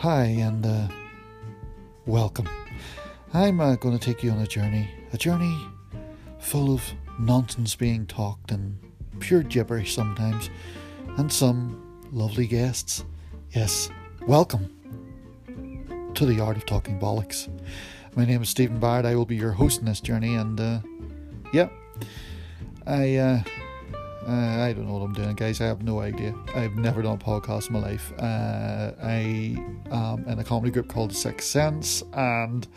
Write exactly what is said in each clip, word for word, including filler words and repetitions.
Hi and uh, welcome. I'm uh, going to take you on a journey, a journey full of nonsense being talked and pure gibberish sometimes, and some lovely guests. Yes, welcome to the Art of Talking Bollocks. My name is Stephen Bard. I will be your host in this journey, and uh, yeah, I uh, uh, I don't know what I'm doing, guys. I have no idea. I've never done a podcast in my life. Uh, I am in a comedy group called The Sixth Sense, and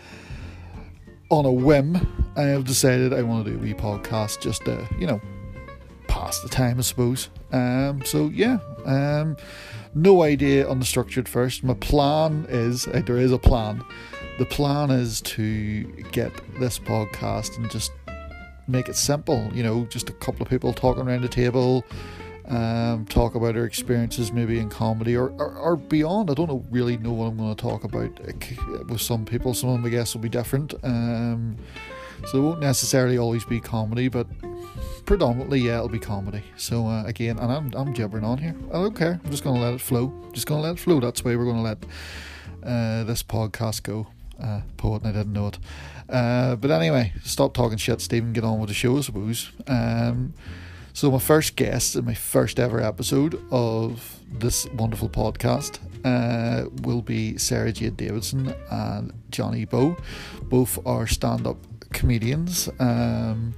on a whim, I have decided I want to do a wee podcast just to, you know, pass the time, I suppose. Um, so yeah, um, no idea on the structure at first. My plan is, uh, there is a plan. The plan is to get this podcast and just make it simple, you know, just a couple of people talking around the table, um, talk about their experiences maybe in comedy or, or, or beyond. I don't know, really know what I'm going to talk about with some people. Some of my guests will be different, um, so it won't necessarily always be comedy, but predominantly, yeah, it'll be comedy. So uh, again, and I'm I'm gibbering on here. I don't care. I'm just going to let it flow. Just going to let it flow. That's the way we're going to let uh, this podcast go. Uh, poet, and I didn't know it. Uh, but anyway, stop talking shit, Stephen. Get on with the show, I suppose. Um, so my first guest in my first ever episode of this wonderful podcast uh, will be Sarah Jade Davidson and Johnny Bow. Both are stand-up comedians. Um,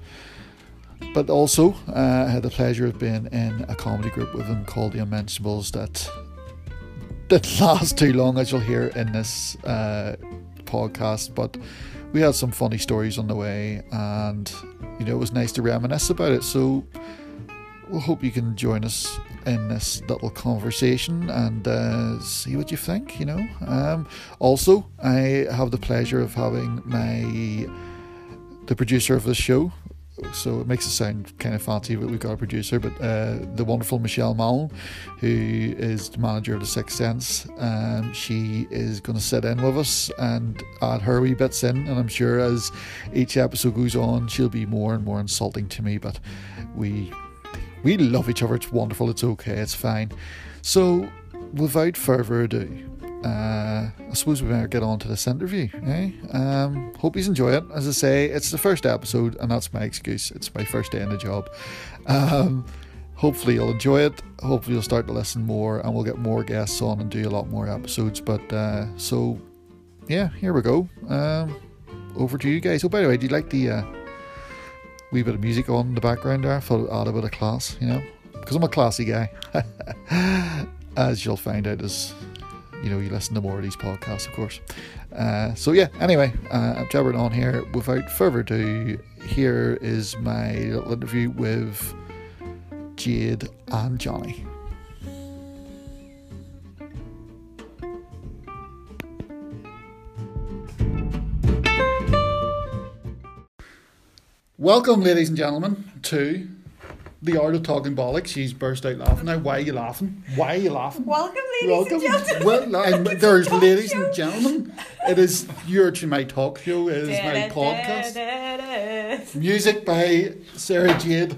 but also, uh, I had the pleasure of being in a comedy group with them called The Unmentionables that didn't last too long, as you'll hear in this uh, podcast, but we had some funny stories on the way, and you know, it was nice to reminisce about it. So we'll hope you can join us in this little conversation and uh, see what you think, you know. Um, also, I have the pleasure of having my the producer of this show, so it makes it sound kind of fancy, but we've got a producer, but uh, the wonderful Michelle Mallon, who is the manager of The Sixth Sense. Um, she is going to sit in with us and add her wee bits in, and I'm sure as each episode goes on, she'll be more and more insulting to me, but we we love each other. It's wonderful. It's okay. It's fine. So without further ado, Uh, I suppose we better get on to this interview, eh? Um, hope you enjoy it. As I say, it's the first episode, and that's my excuse. It's my first day in the job. Um, hopefully you'll enjoy it. Hopefully you'll start to listen more, and we'll get more guests on and do a lot more episodes. But uh, so, yeah, here we go. Um, over to you guys. Oh, by the way, do you like the uh, wee bit of music on in the background there? I thought it added a bit of class, you know, because I'm a classy guy, as you'll find out as you know, you listen to more of these podcasts, of course. Uh, so yeah, anyway, uh, I'm jabbering on here. Without further ado, here is my little interview with Jade and Johnny. Welcome, ladies and gentlemen, to The Art of Talking Bollocks. She's burst out laughing now. Why are you laughing? Why are you laughing? Welcome, ladies Welcome. and gentlemen. Well, I'm, there's ladies show. and gentlemen. It is your my talk show. It is da, my da, podcast. Da, da, da. Music by Sarah Jade.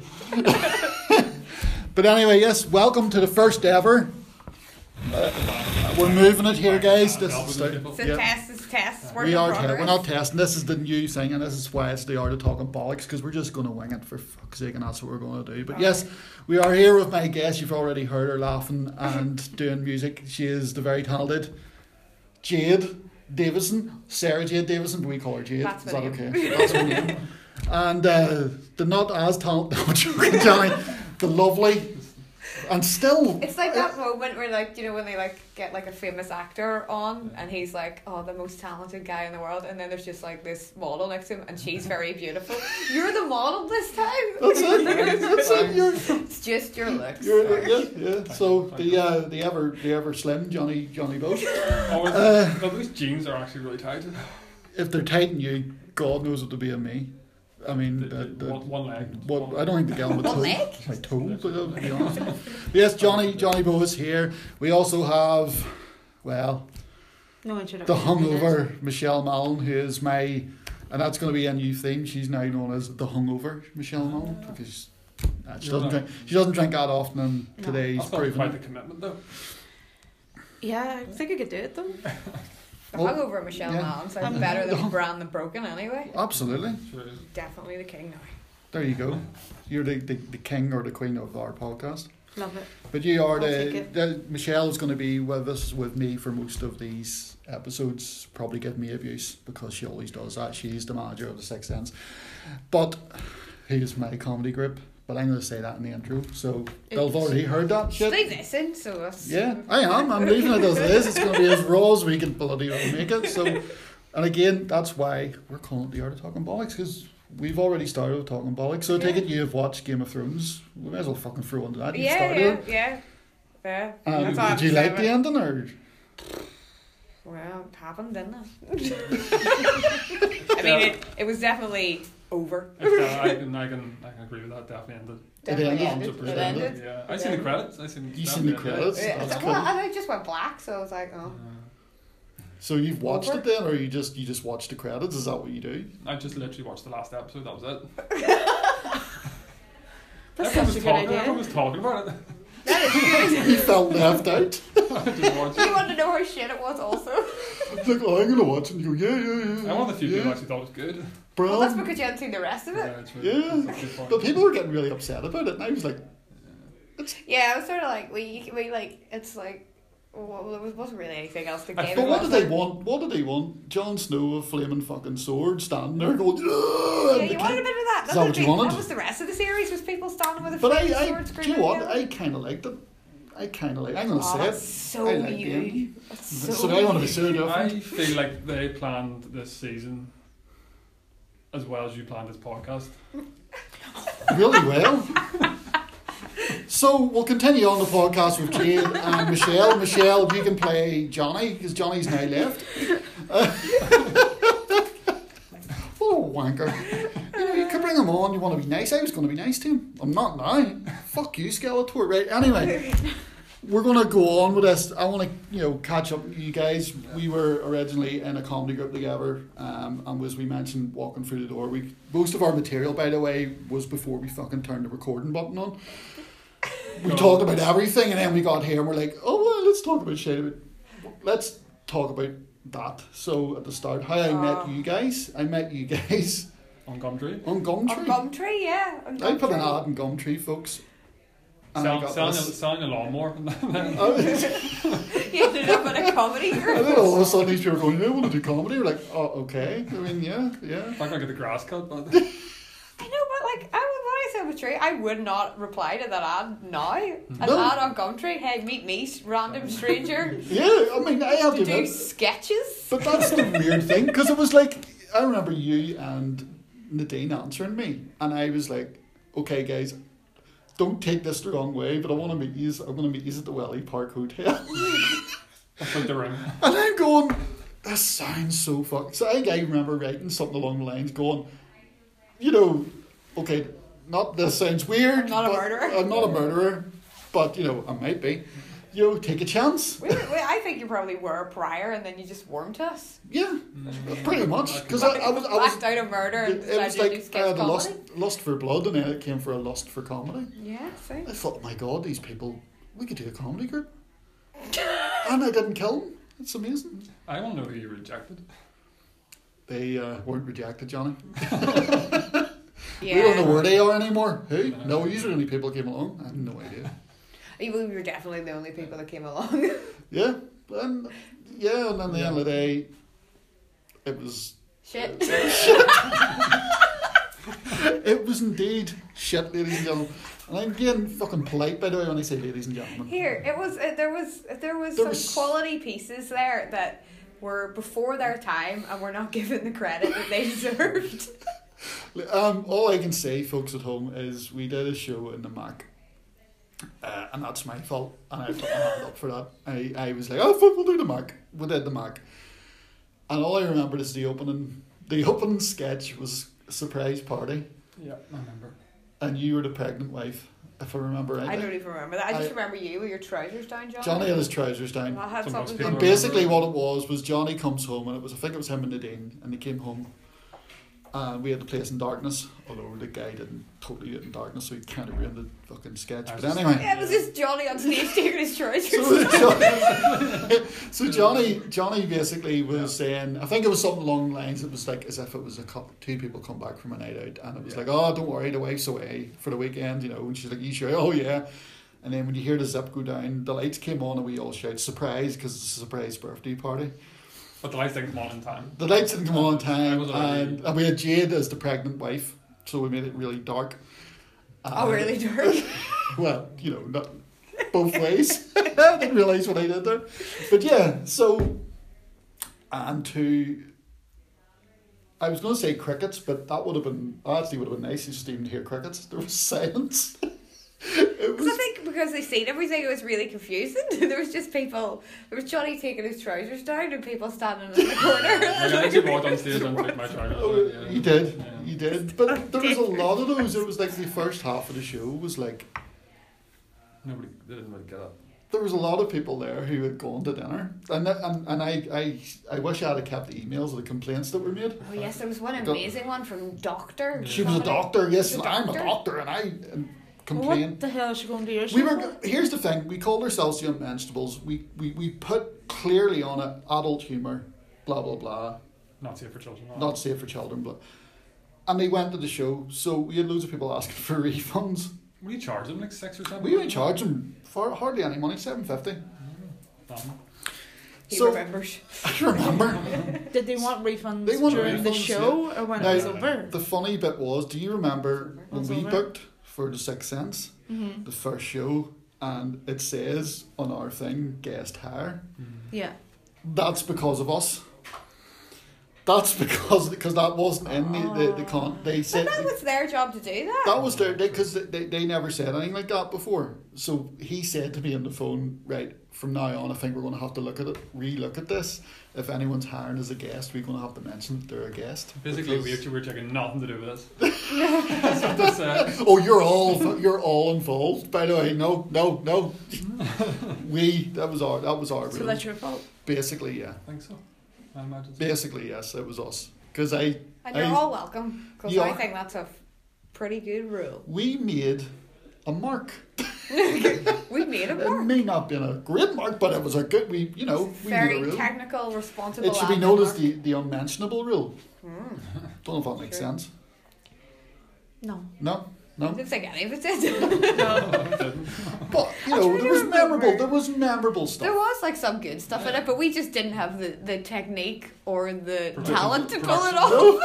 But anyway, yes, welcome to the first ever. Uh, we're moving it here, guys. This is the, It's a yeah. test. It's a test. It's work We in are. Te- progress. we're not testing. This is the new thing, and this is why it's The Art of Talking Bollocks, because we're just going to wing it for fuck's sake, and that's what we're going to do. But All yes, right. we are here with my guest. You've already heard her laughing and doing music. She is the very talented Jade Davison, Sarah Jade Davison, but we call her Jade. That's is my that name. okay? That's her name. And uh, the not as talented, no, I'm joking, Johnny, the lovely, and still. It's like that moment where, like, you know, when they like get like a famous actor on, and he's like, "Oh, the most talented guy in the world," and then there's just like this model next to him, and she's very beautiful. You're the model this time. That's it. That's it. You're, It's just your looks. you're, yeah, yeah. So the uh, the ever the ever slim Johnny Johnny Bow. Oh, Uh, no, those jeans are actually really tight. If they're tighten you, God knows what to be in me. I mean, The, the, the, the, one, one leg. what I don't think they get on my One toe. leg? My toe, but uh, to be honest. Yes, Johnny Johnny Bow is here. We also have, well, No introduction. the hungover Michelle Mallon, who is my, and that's going to be a new theme. She's now known as the hungover Michelle Mallon because uh, she doesn't drink. She doesn't drink that often, and No. today's That's not proven. quite the commitment though. Yeah, I think I could do it though. Well, Hungover Michelle yeah. Mann sounds Um, better than Bran the Broken anyway. Absolutely. Sure is. Definitely the king now. There you go. You're the, the, the king or the queen of our podcast. Love it. But you are I'll take the, it. the Michelle's going to be with us with me for most of these episodes. Probably give me abuse because she always does that. She's the manager of the Sixth Sense. But he is my comedy group. But I'm going to say that in the intro. So they'll have already heard that shit. Leave this in, so us. Yeah, I am. I'm leaving it as it is. It's going to be as raw as we can bloody well make it. So, and again, that's why we're calling it the Art of Talking Bollocks, because we've already started with Talking Bollocks. So I take Yeah. it you've watched Game of Thrones. We may as well fucking throw into that. You've Yeah, started yeah, it. yeah, yeah. Um, That's all I have did you to say like about the it. ending, or? Well, it happened, didn't it? I mean, it, it was definitely over. It's, uh, I can I can I can agree with that. Definitely ended. Definitely ended, ended. it It ended. ended. Yeah, I seen the credits. I seen. You seen the definitely credits? ended. Yeah, That's well, cool. and it just went black, so I was like, oh. Uh, So you've watched Over? it then, or you just you just watched the credits? Is that what you do? I just literally watched the last episode. That was it. That's Everyone was such a good talking. Everyone idea. was talking about it. That is good. You felt left out. I just watched You it. want to know how shit it was also? It's like, oh, I'm gonna watch it. And you go, yeah, yeah, yeah. I'm one of the few yeah. people who actually thought it was good. Well, that's Bram. because you hadn't seen the rest of it. Yeah, it's Yeah. really, that's a good point. But people were getting really upset about it, and I was like, Yeah, I was sort of like, we, we like, it's like, well, there wasn't really anything else to I gain. but thought- what did they want? What did they want? Jon Snow, a flaming fucking sword, standing there going, "Ugh," Yeah, and you the wanted a king- bit of that. Is That's that what what you they- wanted? That was the rest of the series, was people standing with a But flaming I, sword I, do screaming. you know what? at each I other. kind of liked it. I kind of like. I'm gonna Oh, say that's it. so I like the you. end. That's So, so I want to be you. so different. I feel like they planned this season as well as you planned this podcast. Really well. So we'll continue on the podcast with Jade and Michelle. Michelle, you can play Johnny because Johnny's now left. Uh, what a wanker! You know, you could bring him on. You want to be nice. I was going to be nice to him. I'm not now. Fuck you, Skeletor. Right. Anyway, we're going to go on with this. I want to, you know, catch up with you guys. We were originally in a comedy group together, um, and as we mentioned, walking through the door, we most of our material, by the way, was before we fucking turned the recording button on. We Go talked on. about everything, and then we got here, and we're like, oh well, let's talk about shit. About, let's talk about that. So at the start, how I Oh. met you guys. I met you guys On Gumtree. on Gumtree. On Gumtree, yeah. On I put an Gumtree. ad in Gumtree, folks. And I Sell, got selling, a, this. selling a lawnmower. I You ended up in a comedy group. then all of a sudden these people are going, yeah, I want to do comedy. We're like, oh, okay. I mean, yeah, yeah. If I can get the grass cut, but I know, but like, I would, when I said it was true, I would not reply to that ad now. An No. ad on Gumtree, hey, meet me, random stranger, Yeah, I mean, I have to to do admit. sketches. But that's the weird thing, because it was like, I remember you and Nadine answering me, and I was like, okay, guys, don't take this the wrong way, but I want to meet you. I'm going to meet you at the Welly Park Hotel. that's like the ring. And I'm going, that sounds so fuck. So I think I remember writing something along the lines going, you know, okay, not this sounds weird. I'm not a but- murderer. I'm not a murderer, but, you know, I might be. You know, take a chance. We, we, I think you probably were prior, and then you just warmed to us. Yeah, Mm. pretty much. Because I, I was, I Blacked was, out a murder and it, it decided was to do like I sketch had a comedy. lust, lust for blood, and then it came for a lust for comedy. Yeah, see. I thought, my God, these people, we could do a comedy group. And I didn't kill them. It's amazing. I want to know who you rejected. They uh, weren't rejected, Johnny. Yeah. We don't know where they are anymore. Who? No, usually only people came along. I have no idea. We were definitely the only people that came along. Yeah, and yeah, and at the end of the day, it was Shit. it was indeed shit, ladies and gentlemen. And I'm being fucking polite, by the way, when I say ladies and gentlemen. Here, it was. Uh, there was. There was There some was- quality pieces there that were before their time and were not given the credit that they deserved. Um, all I can say, folks at home, is we did a show in the Mac. Uh, and that's my fault, and I put my hand up for that. I, I was like, oh, fuck, we'll do the Mac. We did the Mac. And all I remember is the opening, the opening sketch was a surprise party, Yeah, I remember. and you were the pregnant wife, if I remember I right. don't even remember that. I just I- remember you with your trousers down, John. Johnny had his trousers down. I had So most something. people And remember basically that. what it was, was Johnny comes home, and it was, I think it was him and Nadine, and they came home. And we had to play us in darkness, although the guy didn't totally do it in darkness, so he kind of ruined the fucking sketch. I But was just- anyway. Yeah, it was just Johnny on stage taking his trousers. So, Johnny, so Johnny, Johnny basically was saying, I think it was something along the lines. It was like as if it was a couple, two people come back from a night out, and it was Yeah. like, oh, don't worry, the wife's away for the weekend, you know. And she's like, you sure? Oh yeah. And then when you hear the zip go down, the lights came on, and we all shout surprise because it's a surprise birthday party. But the lights didn't come on in time. The lights didn't come on in time, It was already- and, and we had Jade as the pregnant wife, so we made it really dark. Oh, Uh, really dark. Well, you know, not both ways. I didn't realise what I did there. But yeah, so, and to, I was going to say crickets, but that would have been, actually would have been nice just even to hear crickets. There was silence. It Because I was, think because they seen everything, it was really confusing. There was just people. There was Johnny taking his trousers down and people standing in the corner. Like, I actually walked on stage and took my trousers oh, off, yeah. you did, Yeah. you did. But there was a lot of those. It was like the first half of the show was like, Nobody, they didn't really get it. there was a lot of people there who had gone to dinner, and and and I I, I wish I had kept the emails of the complaints that were made. Oh yes, there was one Go- amazing one from Doctor. She was a somebody. doctor. Yes, She was a I'm a doctor. doctor, and I and What complained. the hell is she going to do? your We show were. for? Here's the thing. We called ourselves the Unmentionables. We we we put clearly on it adult humor, blah blah blah, Not safe for children. not safe for children, blah. And they went to the show, so we had loads of people asking for refunds. What do you charge them? Like six or seven? We didn't charge them for hardly any money, seven fifty. Um, He So remembers. I remember. Did they want refunds They want during the refunds, show or when Now, it was over? The funny bit was, do you remember when Was we over. booked for the Sixth Sense, Mm-hmm. the first show, and it says on our thing guest hire? Yeah. That's because of us. That's because because that wasn't in the the, the con. They But said that was their job to do that. that was their because they, they they never said anything like that before. So he said to me on the phone, right, from now on, I think we're going to have to look at it, re-look at this. If anyone's hiring as a guest, we're going to have to mention that they're a guest. Basically, we Because- actually were taking nothing to do with this. That's what they said. Oh, you're all you're all involved. By the way, no, no, no. we that was our that was our So rule. that's your fault. Basically, yeah. I think so. I imagine so. Basically, yes, it was us. Because I And you're I- all welcome. Because You I are. think that's a pretty good rule. we made a mark. We made it It work. may not been a great mark, but it was a good. We you know we made a Very rule. technical, responsible. It should be admin known as work. the the unmentionable rule. Hmm. Don't know if that makes Sure. sense. No. No, I no. didn't think any of it did. No, it didn't. But you I'm know trying there to was remember. memorable. There was memorable stuff. There was like some good stuff in it, but we just didn't have the, the technique or the Production- talent to pull it production. off.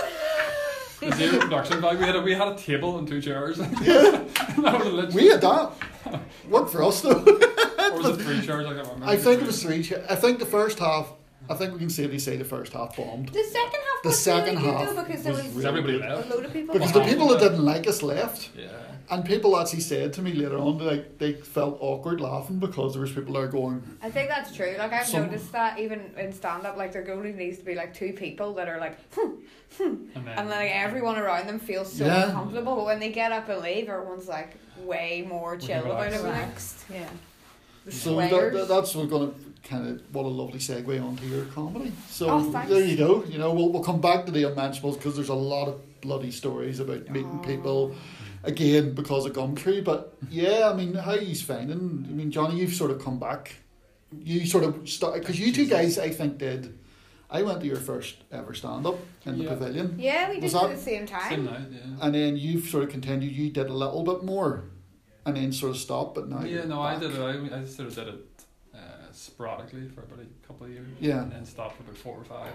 The zero production value. We had a, we had a table and two chairs. that was literally, We had that. Worked for us though. or was it three chairs? I can't remember. I think it was three. cha- I think the first half. I think we can safely say the first half bombed The second half The was second really half good though because there was was, really everybody good. a left. load of people. because there. the people that didn't like us left, Yeah. and people actually said to me later on like they felt awkward laughing because there was people there going, I think that's true. Like I've Some- noticed that even in stand up, like there only needs to be like two people that are like, hmm, And then, and then like everyone around them feels so Yeah. uncomfortable. But when they get up and leave, everyone's like way more We chill can about relax. everything. Relaxed. Yeah. The so that, swears. that, that's we're gonna kind of what a lovely segue onto your comedy. So Oh, thanks. there you go. You know we'll we'll come back to the Unmentionables because there's a lot of bloody stories about meeting Oh. people. Again, because of Gumtree, but yeah, I mean, how are you finding? I mean, Johnny, you've sort of come back. You sort of started because you two guys, I think, did. I went to your first ever stand up in the Yeah. pavilion, Yeah, we did Was it at that- the same time. Same night, yeah. and then you've sort of continued. You did a little bit more, and then sort of stopped. But now, Yeah, you're no, I back. did it. I, I sort of did it uh, sporadically for about a couple of years. Yeah. And then stopped for about four or five.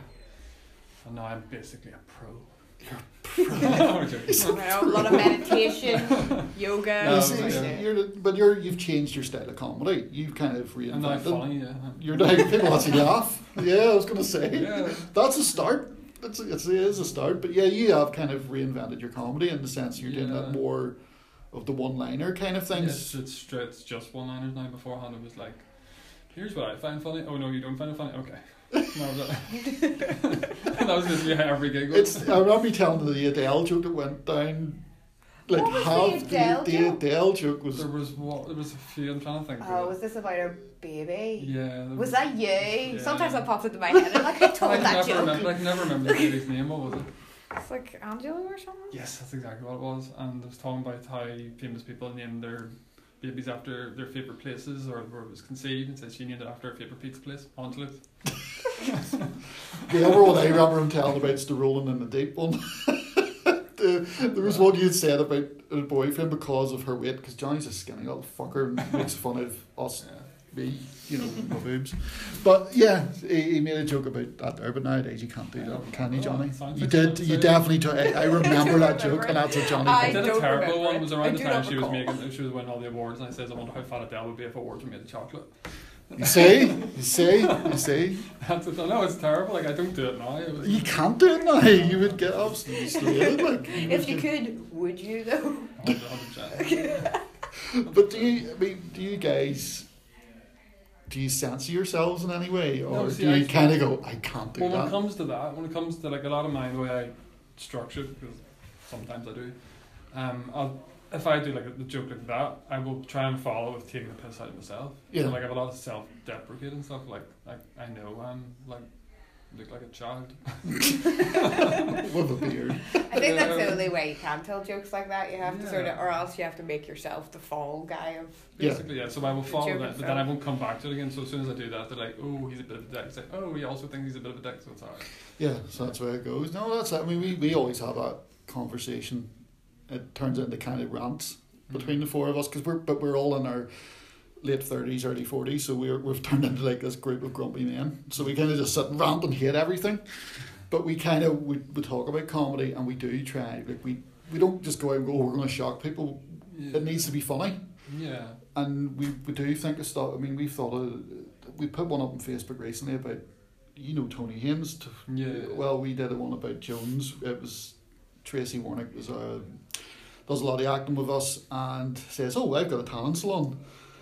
And now I'm basically a pro. You're I'm joking. I know, a lot of meditation, yoga. No, You see, yeah. you're the- but you're you've changed your style of comedy. You've kind of I'm now reinvented. funny, yeah. You're now people actually laugh. Yeah, I was gonna say Yeah. that's a start. It's it's it is a start. But yeah, you have kind of reinvented your comedy in the sense you're doing Yeah. that more of the one-liner kind of It's, things. it's, straight, it's just one liners now. Beforehand, it was like, here's what I find funny. Oh, no, you don't find it funny? Okay. That was it. that was basically how every gig was. It's I remember you telling the Adele joke that went down. Like What was the half Adele the, joke? the Adele joke was There was what? There was a few. I'm trying to think. Oh, of was it. this about a baby? Yeah. there Was that you? Yeah. Sometimes that pops into my head. I'm like, I I told can that never joke. remember. I can never remember the baby's name. What was it? It's like Angelo or something. Yes, that's exactly what it was. And I was talking about how famous people name their babies after their favourite places or where it was conceived, and said she named it after her favourite pizza place, Angeluth. The other one I remember him telling about is the Rolling in the Deep one. the, there was one you had said about a boyfriend because of her weight, because Johnny's a skinny little fucker and makes fun of us, Yeah. me, you know, my boobs. But yeah, he, he made a joke about that there, but nowadays you can't do that, can you, Oh, Johnny? it sounds You like did, something you to say. definitely do. I, I remember that remember joke, it. and that's a Johnny I I thing. did a don't terrible remember one. it. It was I around the do time not she was recall. making, she was winning all the awards, and I says, I wonder how fat Adele would be if awards were made of chocolate. You see, you see, you see. That's it. No, it's terrible. Like, I don't do it now. It was, You can't do it now. You would get absolutely slated. Like, If would you get- could, would you though? one hundred percent. But do you? I mean, do you guys? Do you censor yourselves in any way, or No, see, do you I- kind of go, "I can't do Well, when it that"? comes to that, when it comes to like a lot of my the way I structure it, because sometimes I do, um, I'll if I do like a, a joke like that, I will try and follow with taking the piss out of myself. Yeah. So, like I have a lot of self-deprecating stuff. Like I, I know I'm like look like a child. With a beard. I think that's the only way you can tell jokes like that. You have to Yeah. sort of, or else you have to make yourself the fall guy of. Yeah. Basically, yeah. So I will follow joke that, but itself. then I won't come back to it again. So as soon as I do that, they're like, "Oh, he's a bit of a dick." It's like, "Oh, he also thinks he's a bit of a dick," so it's alright. Yeah, so that's where it goes. No, that's it. I mean, we, we always have that conversation. It turns into kind of rants between the four of us, because we're but we're all in our late thirties, early forties, so we're we've turned into like this group of grumpy men. So we kind of just sit and rant and hate everything. But we kind of we, we talk about comedy, and we do try. Like we we don't just go out and go, "Oh, we're going to shock people." Yeah. It needs to be funny. Yeah. And we, we do think of stuff. I mean, we've thought of, we put one up on Facebook recently about, you know, Tony Haynes. T- Yeah. Well, we did a one about Jones. It was Tracy Warnick was uh, does a lot of acting with us, and says, "Oh, I've got a talent salon."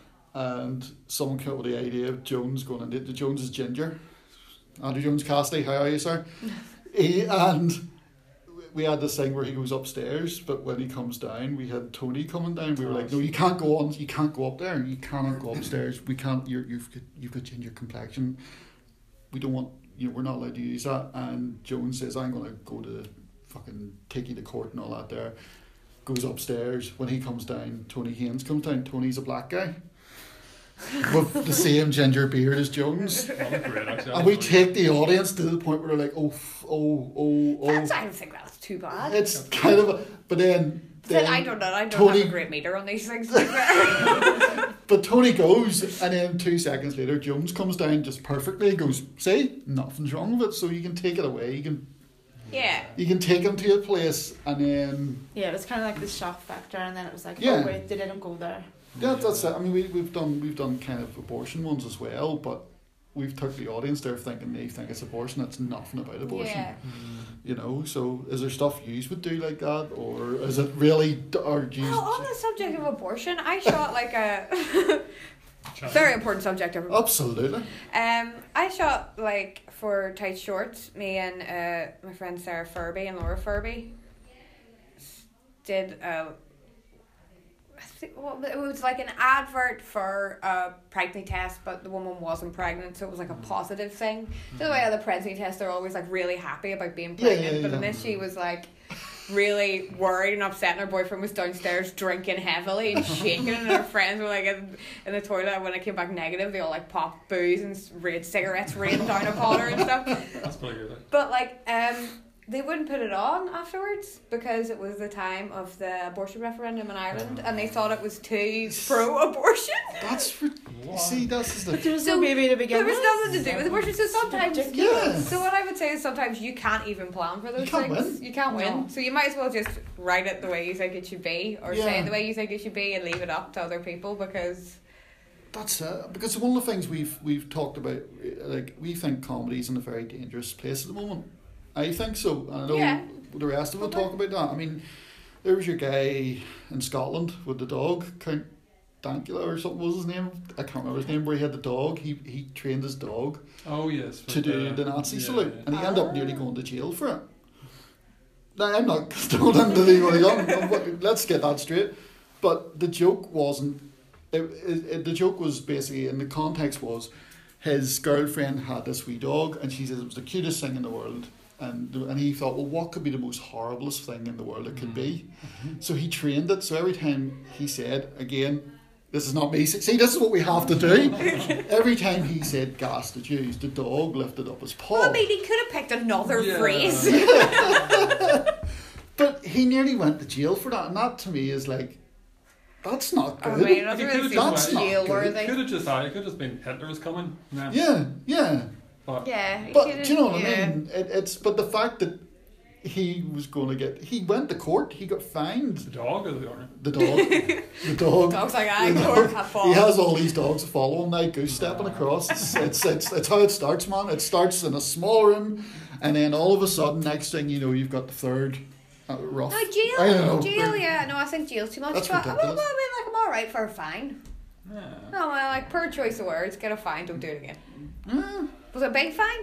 And someone came up with the idea of Jones going into the Jones is ginger. Andrew Jones Cassidy, how are you, sir? he, and we had this thing where he goes upstairs, but when he comes down, we had Tony coming down. We were like, "No, you can't go on. You can't go up there. You cannot go upstairs. We can't. You're, you've got, you've got ginger complexion. We don't want. You know, we're not allowed to use that." And Jones says, "I'm going to go to fucking take you to court and all that." There, goes upstairs. When he comes down, Tony Haynes comes down. Tony's a black guy with the same ginger beard as Jones. That was great, actually. And we take the audience to the point where they're like, "Oh, f- oh, oh, oh." That's, I don't think that's too bad. It's kind of, a, but then, Then then I don't know. I don't Tony- have a great meter on these things. to be fair. But Tony goes, and then two seconds later, Jones comes down just perfectly. He goes, "See, nothing's wrong with it." So you can take it away. You can, yeah. you can take him to a place, and then Yeah, it was kind of like the shock factor, and then it was like, Yeah. oh wait, they didn't go there. yeah, that's it. I mean, we we've done we've done kind of abortion ones as well, but we've took the audience there thinking they think it's abortion. It's nothing about abortion. Yeah. You know. So is there stuff you would do like that, or is it really, or do you? Well, on the subject of abortion, I shot like a very important subject of Absolutely. Um, I shot like for Tight Shorts. Me and uh, my friend Sarah Furby and Laura Furby did a. I think, well, it was like an advert for a pregnancy test, but the woman wasn't pregnant, so it was like a positive thing. So the way on the pregnancy test, they're always like really happy about being Yeah, pregnant, yeah, but in yeah. this she was like really worried and upset, and her boyfriend was downstairs drinking heavily and shaking, and her friends were like in, in the toilet. When I came back negative, they all like popped booze and raid cigarettes rained down upon her and stuff. That's pretty good. Like. But like, um, they wouldn't put it on afterwards because it was the time of the abortion referendum in Ireland, and they thought it was too pro-abortion. That's re- What? see, that's the But there was So, no baby to begin There was with. nothing to do with abortion, so sometimes. Yeah. So what I would say is sometimes you can't even plan for those You can't things. win. You can't win. No. So you might as well just write it the way you think it should be, or say Yeah. it the way you think it should be, and leave it up to other people because. That's it. Because one of the things we've we've talked about, like we think comedy's in a very dangerous place at the moment. I think so. And I know Yeah. the rest of it talk about that. I mean, there was your guy in Scotland with the dog, Count Dankula or something was his name. I can't remember his name. Where he had the dog. He he trained his dog Oh yes. to with do the Nazi yeah, salute, yeah. and he ended up Ah. nearly going to jail for it. Now I'm not told him to leave what he done. Let's get that straight. But the joke wasn't. It, it, it, the joke was basically, and the context was, his girlfriend had this wee dog, and she says it was the cutest thing in the world, And and he thought, well, what could be the most horriblest thing in the world it could be? So he trained it. So every time he said, again, this is not me. See, this is what we have to do. Every time he said gas the Jews, the dog lifted up his paw. Well, I mean, he could have picked another Yeah. phrase. But he nearly went to jail for that. And that to me is like, that's not I good. mean, that's He really could've seems just went- jail It worthy. could have just, I could have just been Hitler was coming. Nah. Yeah, yeah. But Yeah, he But could've- do you know what yeah. I mean? It, it's but the fact that he was going to get, he went to court. He got the fined. dog or the owner? The dog, the dog. Dog's like, I the go dog- have fun. He has all these dogs that follow him now, goose stepping across. It's, it's it's it's how it starts, man. It starts in a small room, and then all of a sudden, next thing you know, you've got the third uh, rough. No, I jail, don't know. jail, yeah. No, I think jail's too much. That's but, well, ridiculous. well, I mean, like, I'm alright for a fine. Yeah. No, well, like, per choice of words, get a fine, don't do it again. Eh, Was it a big fine?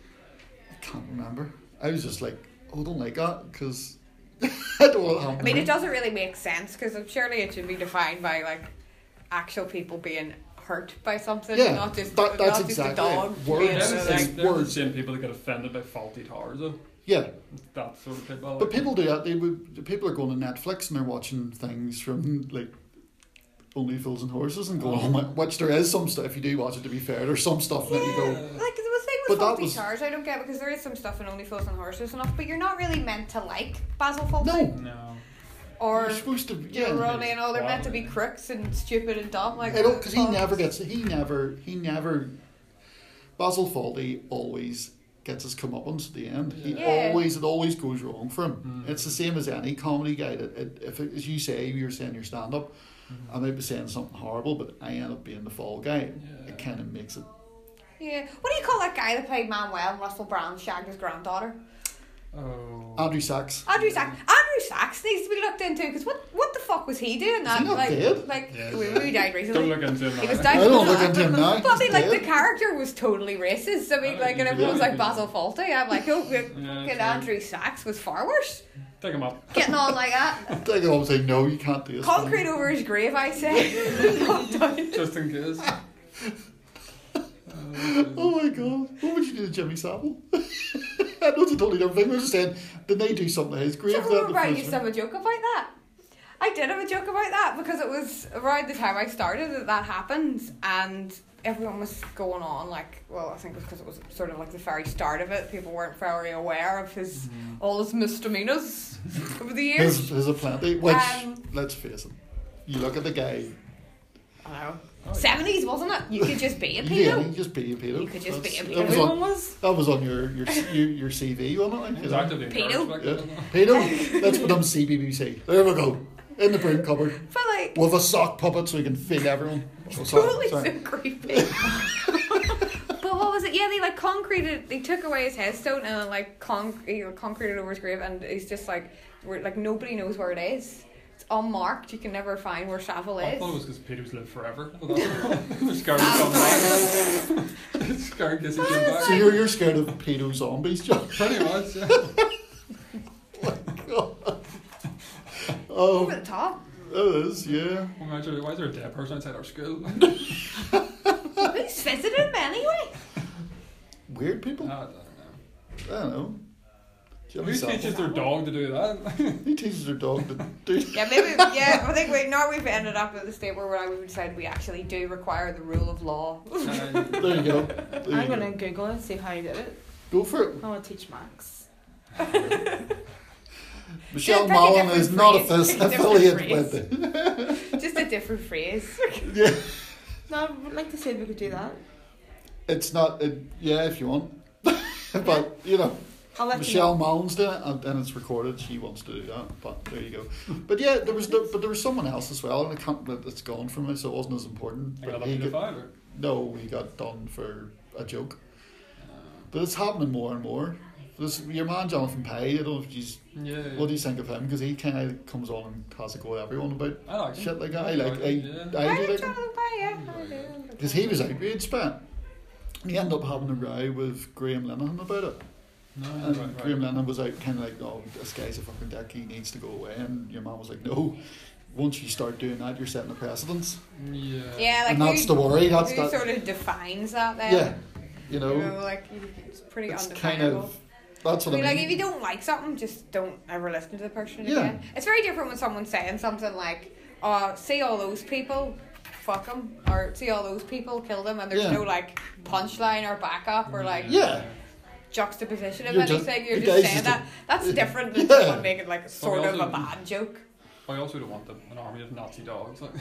I can't remember. I was just like, oh, I don't like that because I don't want to I mean, it doesn't really make sense because surely it should be defined by, like, actual people being hurt by something, Yeah, not just, that- that's not just exactly a dog. it. being Words Yeah, a- is- there's, like, like, there's the words. same people that get offended by faulty towers, though. Yeah, That sort of people. but people do that. They would. People are going to Netflix and they're watching things from like Only Fools and Horses and going, oh my, which there is some stuff. If you do watch it, to be fair, there's some stuff that you Yeah, go. like the thing But with that Faulty was- Towers, I don't get because there is some stuff in Only Fools and Horses and stuff, but you're not really meant to like Basil Fawlty No, No. or you're supposed to. Joe Yeah, Rodney and all. They're meant to be Probably. crooks and stupid and dumb. Like I don't because he oh, never gets. He never. He never. Basil Fawlty always gets his comeuppance at the end. He Yeah. always. It always goes wrong for him. Mm. It's the same as any comedy guy. That it, if it, as you say, you're saying your stand up. I might be saying something horrible, but I end up being the fall guy. Yeah. It kind of makes it. Yeah. What do you call that guy that played Manuel and Russell Brand shagged his granddaughter? Oh. Andrew Sachs. Andrew Sachs. Andrew Sachs needs to be looked into because what what the fuck was he doing? That he not like dead? like Yeah, we, yeah. we died Don't recently. look into him. He was now. died- I don't look into him now. But I mean, He's like the dead. character was totally racist. I mean, Oh, like, and yeah. everyone's like Yeah. Basil Fawlty. I'm like, oh, Yeah, fucking true. Andrew Sachs was far worse. Take him up. Getting on like that. Take it home and say, no, you can't do this. Concrete over his grave, I say. Not done. Just in case. Oh my god. What would you do to Jimmy Savile? I know it's a totally different thing. We're just saying, did they do something to his grave? Do you That remember I the used first to have a joke about that? I did have a joke about that because it was around the time I started that that happened and everyone was going on like, well, I think it was because it was sort of like the very start of it. People weren't very aware of his all his misdemeanors over the years. His, his aplenty. Which, Um, let's face it, you look at the guy. I know. Oh, yeah. Seventies, wasn't it? You could just be a Yeah, pedo. he just be a pedo. You could just be a That's- pedo. That was Everyone on, was. that was on your your your, your C V, wasn't it? He Like, was you know? actively Pedo? encouraged back Yeah. then. Pedo. Let's put him C B B C. There we go. In the broom cupboard But like, with a sock puppet so he can feed everyone. Oh, sorry, totally sorry. so creepy. But what was it? Yeah, they like concreted. They took away his headstone and then like con- you know, concreted over his grave, and he's just like, we're like nobody knows where it is. It's unmarked. You can never find where Savile I is. thought it was because pedos live forever. But that's They're scared to come back. They're scared because he came So back. you're, you're scared of pedo zombies, John? Pretty much, yeah. God. Oh, Over the top. it is, yeah. Imagine, why is there a dead person outside our school? Who's visited him anyway? Weird people. I don't know. I don't know. Jimmy Who Savile. teaches their dog to do that? Who teaches their dog to do? Yeah, maybe. Yeah, I think we now we've ended up at the state where now we've decided we actually do require the rule of law. Um, There you go. There you I'm go. gonna Google and see how you did it. Go for it. I want to teach Max. Michelle Pick a Mullen different is not a phrase. fis- Pick a different affiliate phrase. with it. Just a different phrase. Yeah, No, I would like to see if we could do that. it's not. It, yeah, if you want, but you know, I'll let Michelle you know. Mullen's doing it, and, and it's recorded. She wants to do that, but there you go. But yeah, there was, there, but there was someone else as well, and I can't. But it's gone from me, so it wasn't as important. I got But up he to got, five or? no, he got done for a joke. But it's happening more and more. This, your man Jonathan Pye, I don't know if he's. Yeah. What do you think of him? Because he kind of comes on and has a go at everyone about I like him. shit like that. I I like. like I, him, yeah. I, I do like like him. Jonathan Pye, yeah. I do. Because he was outraged by it. He ended up having a row with Graham Linehan about it. No, And right, right. Graham Linehan was out kind of like, oh, this guy's a fucking dick, he needs to go away. And your man was like, no, once you start doing that, you're setting a precedence. Yeah. Yeah, like And that's who, the worry. That's who that. sort of defines that then? Yeah, you know, You know, like it's pretty it's undefinable. kind of. That's I what I mean, mean. like, if you don't like something, just don't ever listen to the person Yeah. again. It's very different when someone's saying something like, uh, see all those people, fuck them, or see all those people, kill them, and there's Yeah. no, like, punchline or backup or, like, Yeah. juxtaposition of You're just- anything. You're the just guy's saying just that. a- That's different than Yeah. someone making, like, sort Well, of a also- bad joke. I also don't want the, an army of Nazi dogs. Like,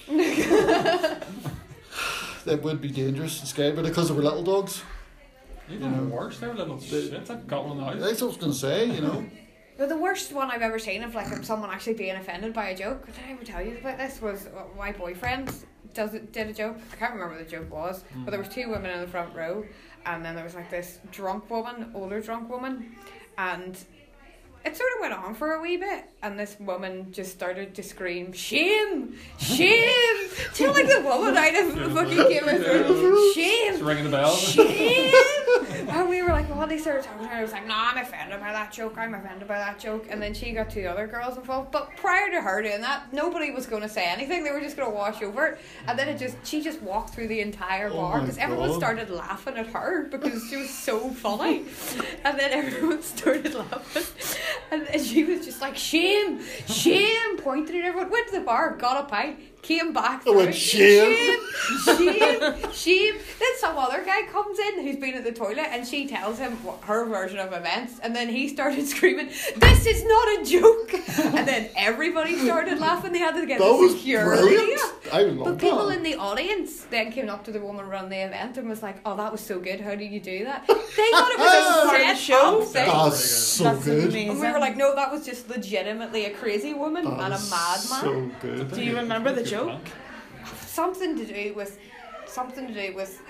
That would be dangerous and scary, but because they were little dogs. even You know, worse, they're little the- shits. I've got one in the house. That's what I was going to say, you know. But the worst one I've ever seen of like someone actually being offended by a joke, did I ever tell you about this, was uh, my boyfriend does it, did a joke. I can't remember what the joke was, Mm. but there was two women in the front row, and then there was like this drunk woman, older drunk woman, and it sort of went on for a wee bit, and this woman just started to scream, shame, shame. Do you know, like the woman out of the fucking Game of Thrones? Shame, It's ringing the bell. shame. And we were like, well, they started talking to her. I was like, no, I'm offended by that joke. I'm offended by that joke. And then she got two other girls involved. But prior to her doing that, nobody was going to say anything. They were just going to wash over it. And then it just, she just walked through the entire Oh bar my because everyone God. started laughing at her because she was so funny. And then everyone started laughing. And then she was just like, shame, shame, pointed at everyone. Went to the bar, got a pint, came back. I went, through, shame. shame, shame, shame. Then some other guy comes in who's been at the toilet and she tells him what her version of events, and then he started screaming, this is not a joke. And then everybody started laughing. They had to get That the was security brilliant. up. I love But people that. in the audience then came up to the woman running the event and was like, oh, that was so good, how did you do that? They thought it was a Part of the set show? up thing. That's so That's good. amazing. And we were like, no, that was just legitimately a crazy woman and a That's madman. so good. Do you remember the joke? Something to do with something to do with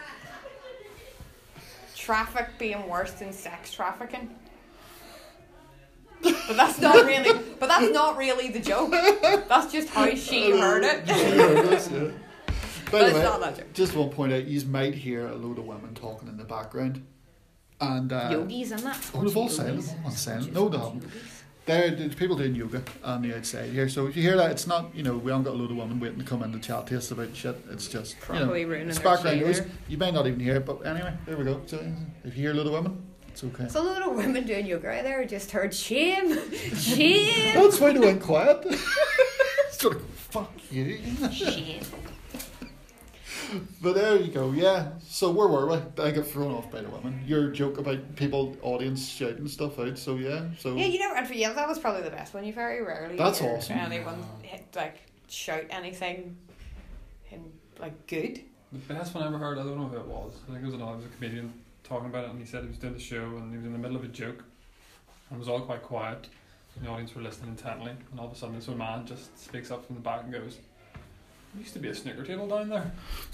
traffic being worse than sex trafficking. But that's not really but that's not really the joke. That's just how she heard it. She heard us, yeah. By But the it's way, not that joke. just one point out, you might hear a load of women talking in the background. And uh, Yogis in that. oh, they've all silent. I'm silent. No, they haven't. There, there's people doing yoga on the outside here. So if you hear that, it's not, you know, we haven't got a load of women waiting to come in to chat to us about shit. It's just, you know, Probably ruining it's their background shade noise. there. You may not even hear it, but anyway, there we go. So if you hear a load of women, it's okay. So a lot of women doing yoga right there just heard shame, shame, That's why they went quiet. Sort of, fuck you. shame. But there you go, yeah. So where were we? I got thrown off by the women. Your joke about people, audience shouting stuff out. So yeah, so Yeah, you never. And for yeah, that was probably the best one. You very rarely. That's hear awesome. Anyone hit, like shout anything, in like good. The best one I ever heard, I don't know who it was. I think it was another, it was a comedian talking about it, and he said he was doing the show and he was in the middle of a joke, and it was all quite quiet. And the audience were listening intently, and all of a sudden this one man just speaks up from the back and goes, "There used to be a snooker table down there."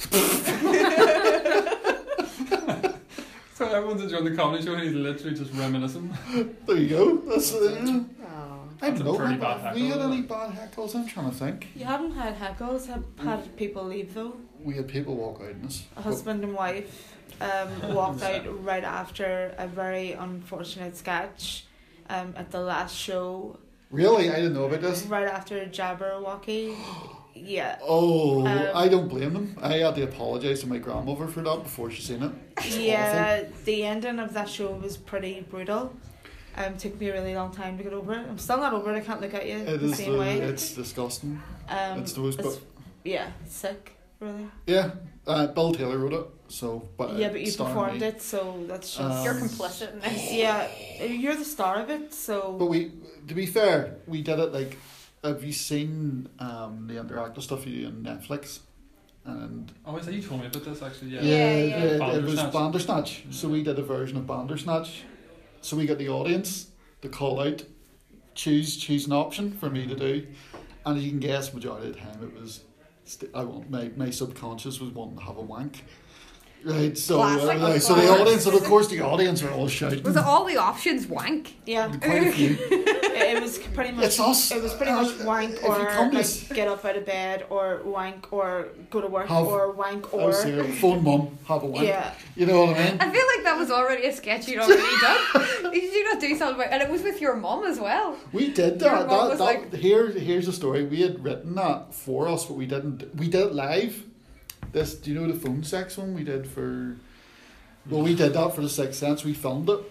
So everyone's enjoying the comedy show, and he's literally just reminiscing. there you go. That's uh, Oh. I That's don't a know. pretty Have bad we had heckle, any isn't bad heckles? I'm trying to think. You haven't had heckles, have had people leave though. We had people walk out in us. A husband and wife um, walked out right after a very unfortunate sketch um, at the last show, Really, I didn't know about this. right after Jabberwocky. Yeah. Oh, Um, I don't blame them. I had to apologise to my grandmother for that before she seen it. It's Yeah, the ending of that show was pretty brutal. Um, took me a really long time to get over it. I'm still not over it. I can't look at you awful. It the is. same Uh, way. it's disgusting. Um, it's the worst. But it's- yeah, it's sick, really. yeah, uh, Bill Taylor wrote it. So, but yeah, but you starring performed me. it, so that's just. Um, You're complicit in this. yeah, you're the star of it, so. But we, to be fair, we did it like. Have you seen um, the interactive stuff you do on Netflix? And Oh, is that you told me about this actually? Yeah. Yeah, it- yeah. It, it was Bandersnatch. Bandersnatch. So we did a version of Bandersnatch. So we got the audience to call out, choose choose an option for me to do, and as you can guess, majority of the time it was, st- I want my my subconscious was wanting to have a wank. Right, so uh, Classic. like, so the Classic. audience, and of course the audience are all shouting. Was it all the options wank? Yeah, Quite a few. it, it was pretty much. It's us. It was pretty much Uh, wank if or you come to like, s- get up out of bed or wank or go to work Have- or wank I or. was here, phone mum, have a wank. Yeah. You know what I mean? I feel like that was already a sketch you'd already done. Did you not do something about and it was with your mum as well? We did Your that. mum that, was that like- here, here's the story. We had written that for us, but we didn't. We did it live. This, do you know the phone sex one we did for? Well, we did that for the Sixth Sense. We filmed it,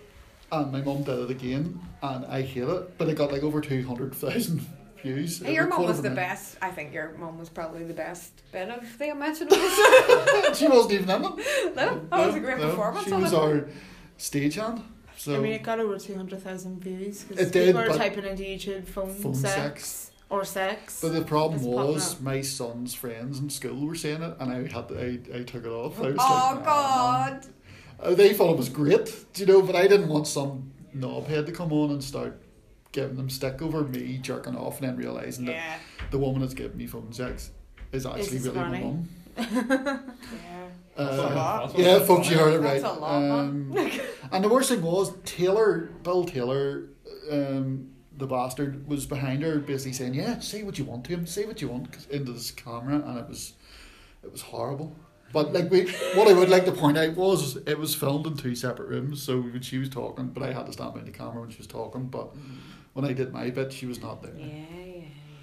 and my mum did it again, and I hate it, but it got like over two hundred thousand views. Hey, It your mum recorded was the me. best. I think your mum was probably the best bit of the Unmentionables. She wasn't even in it. No, that was a great performance She on was it. our stagehand. So I mean, it got over two hundred thousand views It because did, people are but- typing into YouTube phone, Phone sex, sex. or sex. But the problem It's popping was up. my son's friends in school were saying it, and I had to, I, I took it off. I was Oh like, nah, God! Uh, They thought it was great, do you know, but I didn't want some knobhead to come on and start giving them stick over me jerking off and then realising that Yeah, the woman that's giving me phone sex is actually Is really my Barney. mum. yeah. That's a Uh, lot. That's what yeah, it's folks, you called. heard it right. That's a lot, man. Um, and the worst thing was Taylor, Bill Taylor, um, the bastard, was behind her, basically saying, "Yeah, say what you want to him, say what you want," 'cause- into this camera, and it was, it was horrible. But like we, what I would like to point out was it was filmed in two separate rooms. So when she was talking, but I had to stand behind the camera when she was talking. But when I did my bit, she was not there. Yeah, yeah,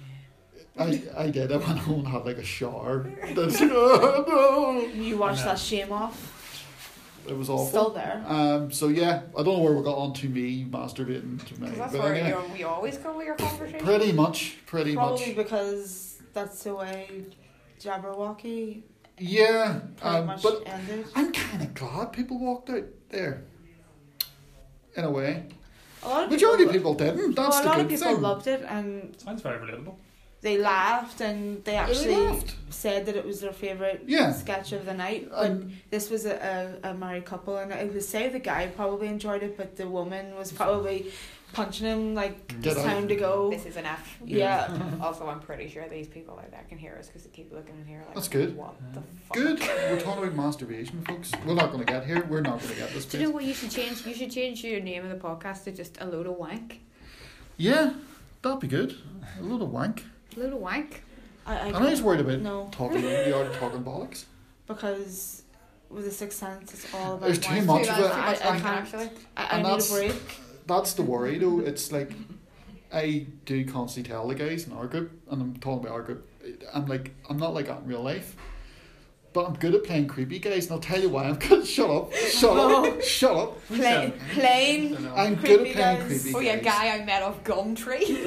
I, I did. I went home and had like a shower. That's like, oh, You watched Yeah. that shame off. no. It was awful. Still there. Um. So yeah, I don't know where we got on to me masturbating to me, because that's but where anyway, you we always go with your conversation. pretty much, pretty Probably much. because that's the way Jabberwocky Yeah. pretty Um. much But ended. I'm kind of glad people walked out there. In a way, A lot of majority people, of people didn't. well, That's a the lot good of people thing. loved it, and Sounds very relatable. they laughed, and they They actually laughed. said that it was their favorite Yeah. sketch of the night. But And this was a, a, a married couple, and I would say the guy probably enjoyed it, but the woman was probably punching him like Get it's out. time to go. This is an F. Yeah. Also, I'm pretty sure these people out there can hear us because they keep looking in here like, That's good. What the fuck? good. We're talking about masturbation, folks. We're not going to get here. We're not going to get this Do you know place. what you should change? You should change your name of the podcast to just a load of wank. Yeah, that'd be good. A load of wank. A load of wank. I, I And I was can't- worried about no, talking. You are talking bollocks. because with the Sixth Sense, it's all about There's too wank. much Too of much, it. too much I- I wank, can't- actually. I, I And need a that's- break. That's the worry, though. It's like I do constantly tell the guys in our group, and I'm talking about our group. I'm like, I'm not like that in real life, but I'm good at playing creepy guys, and I'll tell you why. I'm good. Shut up. Shut up. Shut up. Plain, plain. I'm good at Creepy playing guys. creepy Oh yeah, guys. guy I met off Gumtree.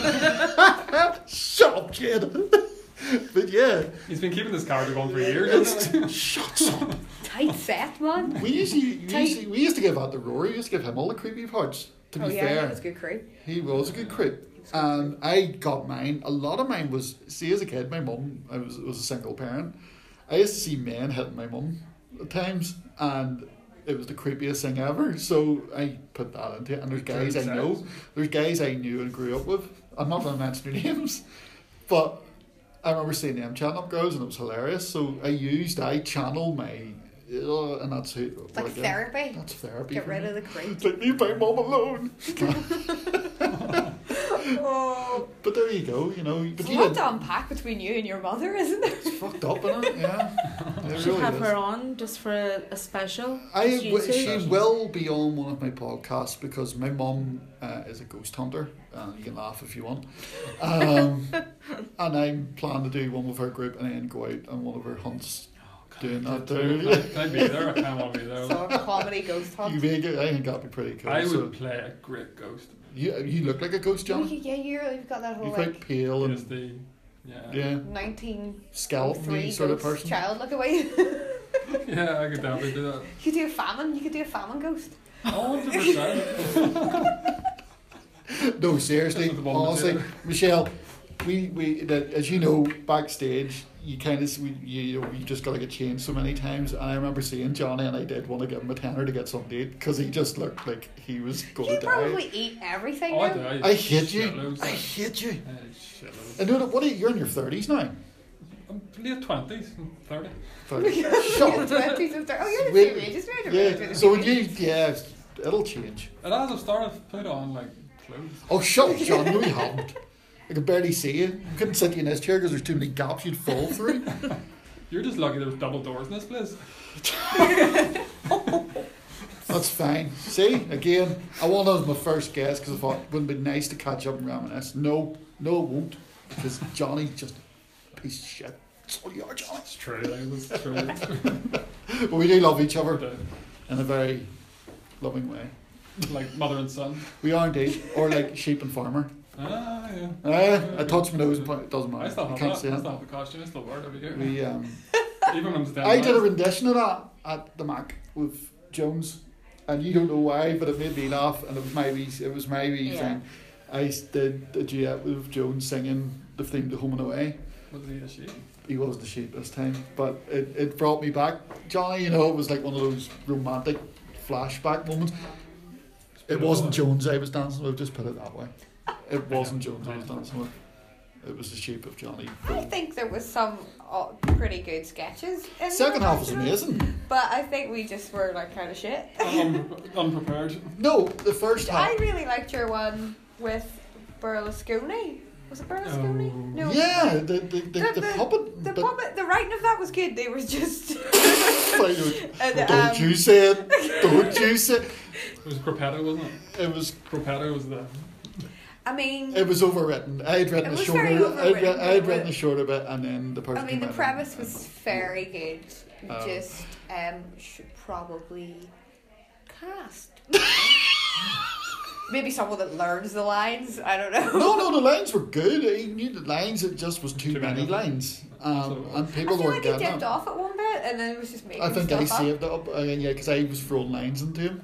Shut up, kid. But yeah, He's been keeping this character going for years. hasn't he? shut up. Tight set, man. We usually, we, Tight. usually, we used to give that to Rory. We used to give him all the creepy parts. To Oh be yeah, fair, he was good creep. he was a good creep. And I got mine. A lot of mine was, see, as a kid, my mum, I was was a single parent. I used to see men hitting my mum at times, and it was the creepiest thing ever. So I put that into it. And there's guys I know, there's guys I knew and grew up with. I'm not going to mention their names, but I remember seeing them chatting up girls, and it was hilarious. So I used, I channeled my, uh, and that's who. It's like therapy. That's therapy. Get for rid me. of the creep. Like, leave my mum alone. Oh, But there you go, you know. But there's a you lot didn't- to unpack between you and your mother, isn't there? It's fucked up, isn't it? Yeah. It We should really have is. her on just for a, a special. I Just you w- two. she will be on one of my podcasts because my mum uh, is a ghost hunter. Uh, you can laugh if you want. Um, and I'm planning to do one with her group and then go out on one of her hunts. Doing that Can too. I, can I be there? I kind of want to be there. So a comedy ghost You hunt. make it, I think that'd be pretty cool. I would So play a great ghost. you you look like a ghost, Oh, John. yeah, you're, you've got that whole You're quite like pale Just and the yeah. yeah, nineteen skeleton three sort of ghost person. child look away. Yeah, I could definitely do that. You could do a famine. You could do a famine ghost. one hundred percent. No, seriously, This is the one honestly, that's Michelle, we, we that, as you know, backstage, you kind of we, you, you know you just got to get changed so many times. And I remember seeing Johnny, and I did want to give him a tenner to get some date because he just looked like he was going You to die. probably eat everything. Oh, I now. do. I hate you. Shitloads. I hate you. I hate shitloads. I know that. What are you? You're in your thirties now. I'm late twenties, thirty. thirty. Shut up. twenties and thirties. Oh, you're the Wait, same age as me. You're Yeah. really So the when same you, age. yeah, it'll change. And as I've started put on like clothes. Oh, shut up, John. No, you haven't. I can barely see you. I couldn't sit you in this chair because there's too many gaps you'd fall through. You're just lucky there's double doors in this place. That's fine. See, again, I wanted as my first guest because I thought it would be nice to catch up and reminisce. No, no, it won't. Because Johnny's just a piece of shit. That's all you are, Johnny. It's true, like, it's true. But we do love each other But, uh, in a very loving way. Like mother and son. We are indeed, or like sheep and farmer. Ah, yeah. Uh, I touch my nose, but it doesn't matter. I still You have can't that. see I it. still have the costume. I still wear it every year. We um, Even when I'm standing. I did a rendition of that at the Mac with Jones, and you don't know why, but it made me laugh, and it was my wee, it was my wee Yeah. thing. I s- did a duet with Jones singing the theme to Home and Away. Was he a sheep? He was the sheep this time, but it, it brought me back, Johnny. You know, it was like one of those romantic flashback moments. It wasn't Jones I was dancing with, just put it that way. It wasn't Jones I was dancing with. It was the shape of Johnny. I think there was some uh, pretty good sketches. In Second there, half was actually. amazing. But I think we just were like kind of shit. Un- unprepared. No, the first half. I really liked your one with Berlusconi. Was it Berlusconi? Oh. No. Yeah, the the, the, The- the, the- puppet. The but- puppet, the writing of that was good. They were just. And, Don't um, you say it. Don't you say it. It was Gruppetto, wasn't it? It was Gruppetto was the. I mean, it was overwritten. I had written It the was shorter very I'd, re- overwritten, I had but- written the shorter bit and then the person I mean, came the in premise and- was very good. Um, Just um, should probably cast. Maybe someone that learns the lines. I don't know. No, no, the lines were good. He knew the lines. It just was too, Too many many. lines, um, So- and I people feel weren't like he getting dipped it. off at one bit, and then it was just making I think I stuff up. saved it up, uh, yeah, because I was throwing lines into him.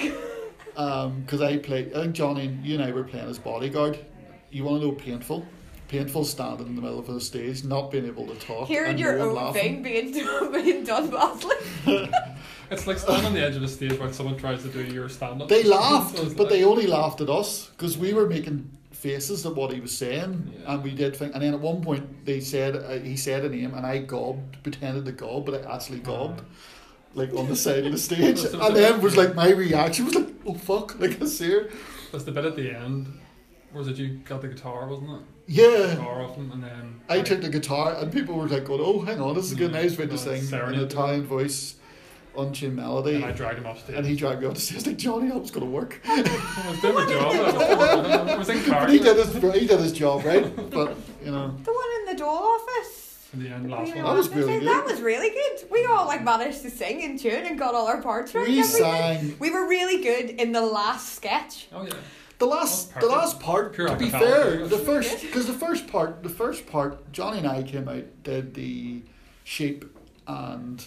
Because I played, I think Johnny, you and I were playing as bodyguard. You want to know painful? Painful standing in the middle of the stage, not being able to talk, Hearing and your no one own laughing. thing being done, being done badly. It's like standing on the edge of the stage while someone tries to do your stand up. They laughed, So it's but like- they only laughed at us because we were making faces at what he was saying, Yeah. and we did think. And then at one point, they said uh, he said a name, and I gobbed, pretended to gob, but I actually gobbed, like on the side of the stage. So- so- And then was like my reaction was like, "Oh fuck!" Like I see her. That's the bit at the end. Was it you got the guitar, wasn't it? Yeah. Guitar off him, and then I took the guitar, and people were like, going, "Oh, hang on, this is good." Yeah. And I was going to Uh, sing serenade. an Italian voice, untuned melody, and I dragged him off stage. and he dragged me off the stage. Like Johnny, that was going to work. I was doing my job. I was in But character. he did his he did his job right. But you know, The one in the Dole office. In the end, last We one. That was were- really good. That was really good. We all like managed to sing in tune and got all our parts right. and we everything. sang We were really good in the last sketch. Oh yeah. the last That's the perfect. last part. Pure to be acapella. fair, the That's first because the first part the first part Johnny and I came out did the sheep and.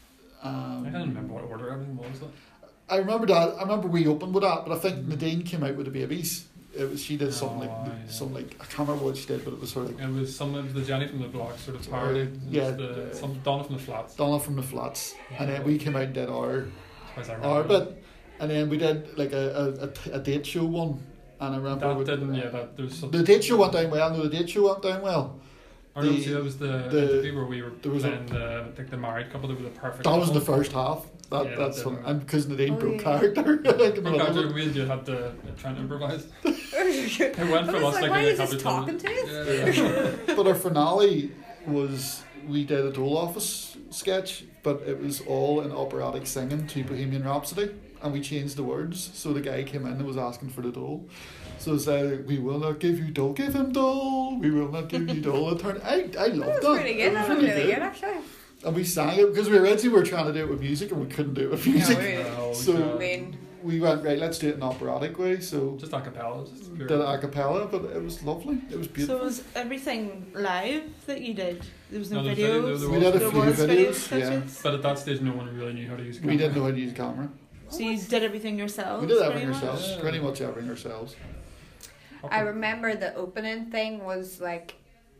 Um, I can't remember what order everything was. Though. I remember that. I remember we opened with that, but I think Nadine came out with the babies. It was she did something like Oh, yeah. some like I can't remember what she did, but it was sort of like It was some of the Jenny from the block sort of parody. It was Yeah. The, some Donna from the flats. Donna from the Flats, and then we came out and did our As far as I our remember. bit, and then we did like a a, a, a date show one, and I remember That we- didn't. Yeah. That there was some. the date show went down well. No, the date show went down well. Or no, the- see, that was the, the- interview where we were there was a- playing the I think the married couple. They were the perfect. That was in the couple. first half. That Yeah, that's that when, did. and because Nadine Oh, broke yeah. character. like, in the Broke middle of character, it. we just had to try and improvise. it It went I from was us like, like why a is couple this of talking times. to us? Yeah. But our finale was we did a Dole Office sketch, but it was all in operatic singing to Bohemian Rhapsody, and we changed the words. So the guy came in and was asking for the dole. So it's like, we will not give you dole, give him dole. We will not give you dole. It turned, I I loved That that. was pretty good. It That was really really good. good, actually. And we sang it because we originally were trying to do it with music and we couldn't do it with music. we- No, So- I uh, mean, We went right. Let's do it in operatic way. So just a cappella, just pure. did it a cappella, but it was lovely. It was So beautiful. was everything live that you did? There was no, No, there's video- videos. there we did a there few was videos. video Yeah, sketches? But at that stage, no one really knew how to use. we camera. didn't know how to use camera. So you did everything yourselves? We did pretty everything much? ourselves. Yeah. Pretty much everything ourselves. I remember the opening thing was like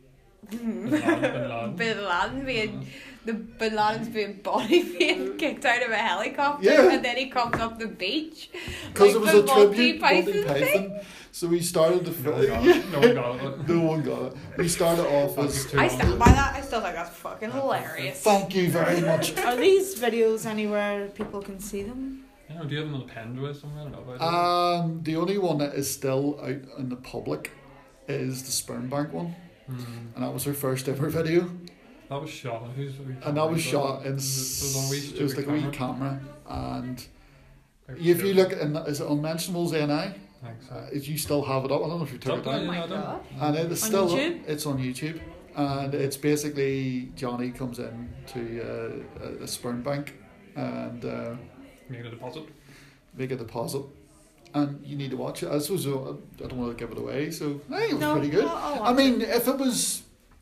Bin Laden, Bin Laden. Bin Laden being the Bin Laden's being body being kicked out of a helicopter, Yeah. and then he comes up the beach Because like it was the a Monty tribute to Monty Python thing. Python. So we started the No one got film. it. No one got it. No one got it. We started off That as. was too I long. stand by that. I still think that's fucking hilarious. Thank you very much. Are these videos anywhere people can see them? Yeah, do you have them on a pen drive somewhere? I don't know about it. Um, the only one that is still out in the public is the sperm bank one, Hmm. and that was her first ever video. That was shot. on Who's? And that was shot in. It was on a wee s- It was like a wee stupid camera, and camera. if you look in, is it Unmentionables N I? Thanks. Uh, if you still have it up, I don't know if you took it Something. down. Oh my Yeah, I god. And it is On still YouTube? it's on YouTube, and it's basically Johnny comes in to uh, a, a sperm bank and uh, Make a deposit. make a deposit, and you need to watch it. I suppose uh, I don't want to give it away, so I think it was No, pretty good. I'll- I'll I watch mean, if it was,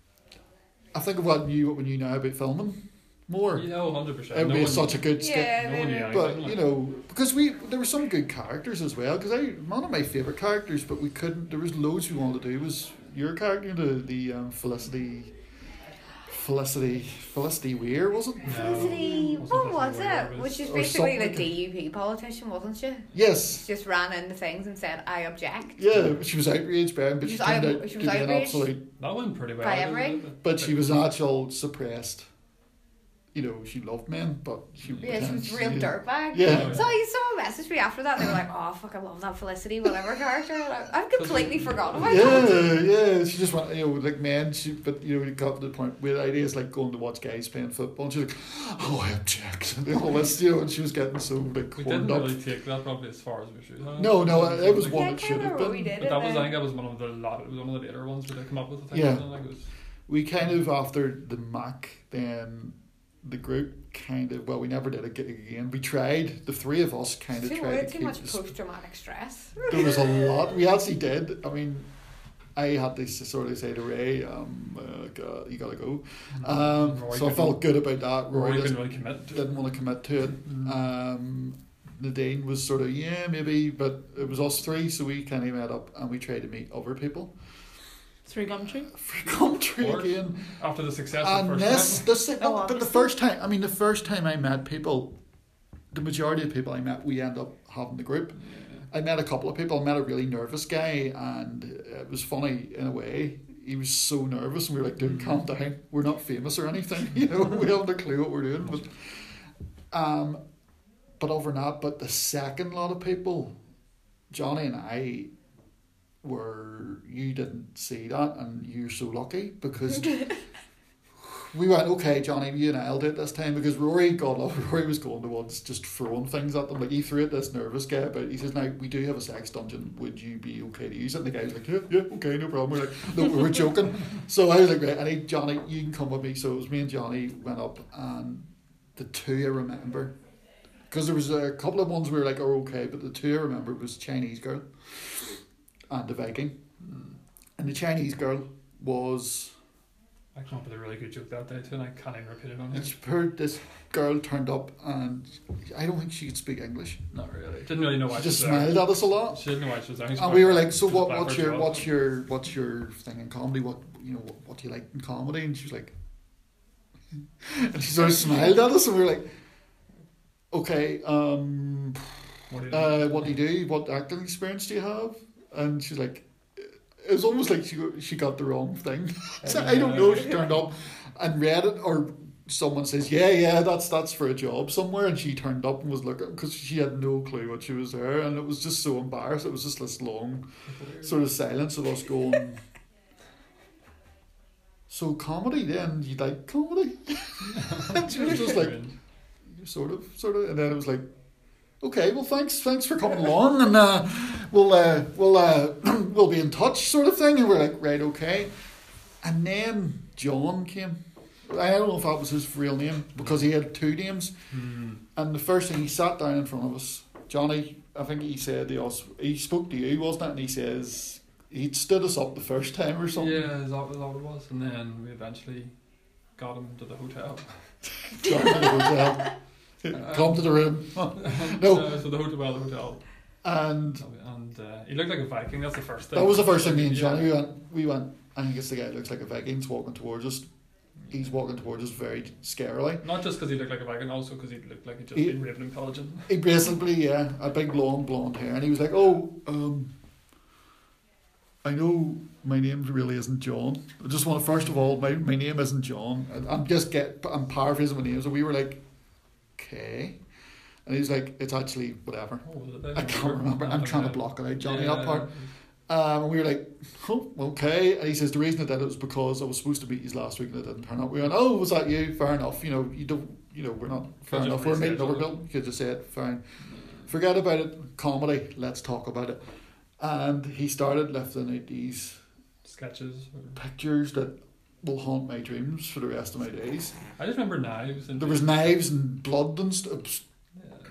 I think of what you what we knew now about filming more. Yeah, one hundred percent. It would No be one- such a good skit. Yeah, no one knew maybe. anything, But like- you know, because we there were some good characters as well. Because I one of my favorite characters, but we couldn't. There was loads we wanted to do. Was your character the the um, Felicity, Felicity, Felicity Weir, was it? No, Felicity, wasn't what was Felicity Weir, it? it Which is or basically the something. D U P politician, wasn't she? Yes. Just ran into things and said, "I object." Yeah, she was outraged by him, but She she, was turned out- out she to was be an outraged. absolute. That went pretty well. By didn't every- it? But she was actual suppressed. You know, she loved men, but she Yeah, she was a real she- dirtbag. Yeah. So I someone messaged me after that. They were like, "Oh fuck, I love that Felicity, whatever character." Like, I've completely forgotten about that. Yeah, yeah. She just went, you know, like men. She, but you know, it got to the point where ideas like going to watch guys playing football. And she's like, "Oh, I object," and all this, you know, and she was getting so like We horned didn't up. really take that probably as far as we should. have. No, no, it was Like- one Yeah, I that can't should have remember what we been. did. But that was, it, I think that was one of the lot. It was one of the later ones we did come up with. I think. Yeah. wasn't it? Like it was, We kind of after the Mac, then the group kind of well, we never did it again. We tried. The three of us kind of Too, tried to too keep. much this- post traumatic stress. There was a lot. We actually did. I mean, I had to sort of say to Ray, um, uh, go- "You gotta go." Um, Rory so I couldn't- felt good about that. Rory Rory couldn't doesn't- really commit. to it. didn't want to commit to it. Mm. Um, Nadine was sort of yeah maybe, but it was us three, so we kind of met up and we tried to meet other people. Three Gumtree. Free country Of course. again. After the success of the And first this, time. this, Oh, no, but the obviously. first time, I mean, the first time I met people, the majority of people I met, we end up having the group. I met a couple of people. I met a really nervous guy, and it was funny in a way. He was so nervous, and we were like, "Dude, calm down. We're not famous or anything. You know, we haven't a clue what we're doing." But, um, but other than that, but the second lot of people, Johnny and I, were you didn't see that, and you're so lucky because. We went, okay, Johnny, you nailed it this time because Rory got up. Rory was going towards just throwing things at them. Like, he threw at this nervous guy, but he says, "Now, we do have a sex dungeon. Would you be okay to use it?" And the guy was like, yeah, yeah, okay, no problem. We're like, no, we were joking. So I was like, right, I need Johnny, you can come with me. So it was me and Johnny went up, and the two I remember, because there was a couple of ones we were like, oh, okay, but the two I remember was Chinese girl and the Viking. And the Chinese girl was... I came up with a really good joke that day too, and I can't even repeat it on here. It's heard this girl turned up, and I don't think she could speak English. Not really. Didn't really know why She she was just there. smiled at us a lot, She didn't know why she was there. and we were like, "So She was what? back What's for your a what's job. your what's your thing in comedy? What you know? What, what do you like in comedy?" And she was like, and she sort of smiled at us, and we were like, "Okay, um, What do you uh, know? what do you do? What acting experience do you have?" And she's like, it was almost like she got- she got the wrong thing. So I don't know. She turned up and read it, or someone says, "Yeah, yeah, that's that's for a job somewhere," and she turned up and was looking because she had no clue what she was there, and it was just so embarrassed. It was just this long sort of silence of us going. So comedy then? You like comedy? And she was just like, sort of, sort of, and then it was like, okay, well, thanks, thanks for coming along, and uh, we'll, uh, we'll, uh, we'll be in touch, sort of thing. And we're like, right, okay. And then John came. I don't know if that was his real name because he had two names. Hmm. And the first thing, he sat down in front of us, Johnny. I think he said to us, he spoke to you, wasn't it? And he says he'd stood us up the first time or something. Yeah, is that, is that what it was? And then we eventually got him to the hotel. Down to the hotel. Come to the room. No. Uh, so the hotel, well, the hotel. And And uh, he looked like a Viking, that's the first thing. that was the first thing me and Yeah. Johnny we went. We went. I think it's the guy who looks like a Viking. He's walking towards us. He's walking towards us very scarily. Not just because he looked like a Viking, also because he looked like he'd just He- been raped and pillaged. He basically, yeah, a big long blonde hair, and he was like, "Oh, um, I know my name really isn't John. I just want to, first of all, my my name isn't John. And I'm just get, I'm paraphrasing my name." So we were like, "Okay," and he's like, "It's actually whatever." Oh, was it then? I can't remember. I'm trying to block it out, Johnny. Yeah. That part. Um, and we were like, oh, okay. And he says, the reason I did it was because I was supposed to meet you last week and I didn't turn up. We went, oh, was that you? Fair enough. You know, you don't, you know, we're not, fair Could enough. just We're reschedule meeting over it. Bill. You could just say it, fine. Forget about it. Comedy. Let's talk about it. And he started lifting out these Sketches. Or... pictures that will haunt my dreams for the rest of my days. I just remember knives. And There was knives and blood and stuff. Yeah.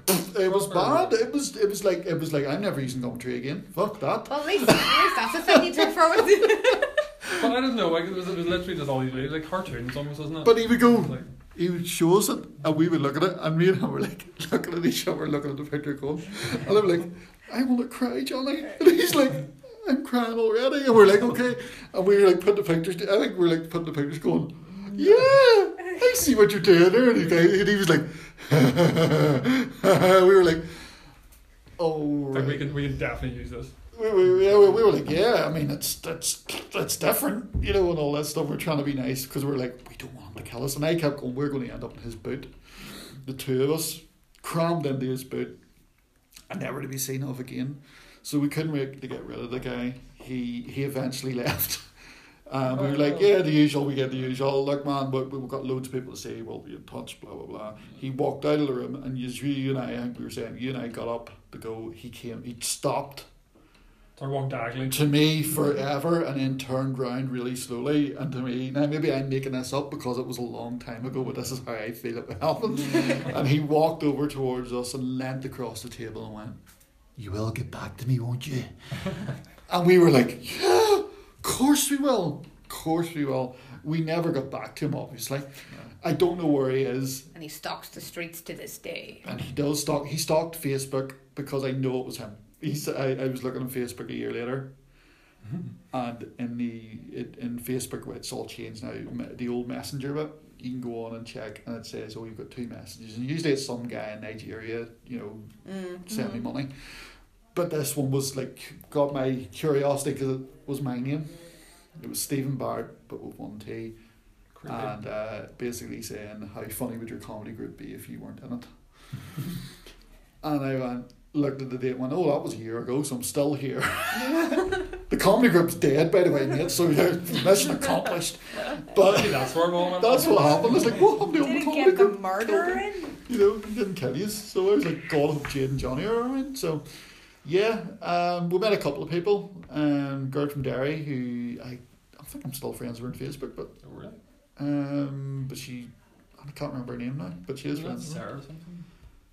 It was Proper- bad. It was. It was like. It was like I'm never using Gumtree again. Fuck that. Well, at least, at least that's a thing you took from it. But I don't know, like, it was, it was literally just all these videos, like cartoons almost, wasn't it? But he would go. Like, He would show us it, and we would look at it, and me and him were like looking at each other, looking at the picture, going, and I'm like, I want to cry, Johnny, and he's like, I'm crying already, and we're like, okay, and we were like putting the pictures. I think we were like putting the pictures, going, yeah, I see what you're doing there, and he, and he was like, we were like, oh, like we right. can we can definitely use this. We, we, yeah, we, we were like, yeah, I mean, it's it's it's different, you know, and all that stuff. We're trying to be nice because we're like, we don't want him to kill us. And I kept going, we're going to end up in his boot. The two of us crammed into his boot and never to be seen of again. So we couldn't wait to get rid of the guy. He he eventually left. Um, we were like, yeah, the usual, we get the usual. Look, man, we, we've got loads of people to say, we'll be in touch, blah, blah, blah. He walked out of the room, and as you, you and I, I think we were saying, you and I got up to go. He came, he stopped Started walking diagonally. to me forever and then turned round really slowly, and to me, now maybe I'm making this up because it was a long time ago, but this is how I feel it happened. And he walked over towards us and leant across the table and went, you will get back to me, won't you? And we were like, yeah, of course we will, of course we will. We never got back to him, obviously. I don't know where he is, And he stalks the streets to this day. and he does stalk. He stalked Facebook because I know it was him. He's, I, I was looking on Facebook a year later, and in the it, in Facebook, it's all changed now. Me- The old Messenger bit, you can go on and check, and it says, "Oh, you've got two messages." And usually it's some guy in Nigeria, you know, Mm. send me money. But this one was like got my curiosity because it was my name. It was Stephen Barrett, but with one T, Creepy. and uh, basically saying, "How funny would your comedy group be if you weren't in it?" And I went, looked at the date and went, oh, that was a year ago, so I'm still here. The comedy group's dead, by the way, mate, so yeah, mission accomplished. But Maybe that's where it all went. that's what happened. It's like, what happened to the Didn't comedy get the group? murderer in. You know, he didn't kill you. So I was like, God, I hope Jade and Johnny are around. So, yeah, um, we met a couple of people. Um, girl from Derry, who I, I think I'm still friends with her on Facebook, but Oh, really? um, but she, I can't remember her name now, but she is Isn't that friends with her. Sarah or something?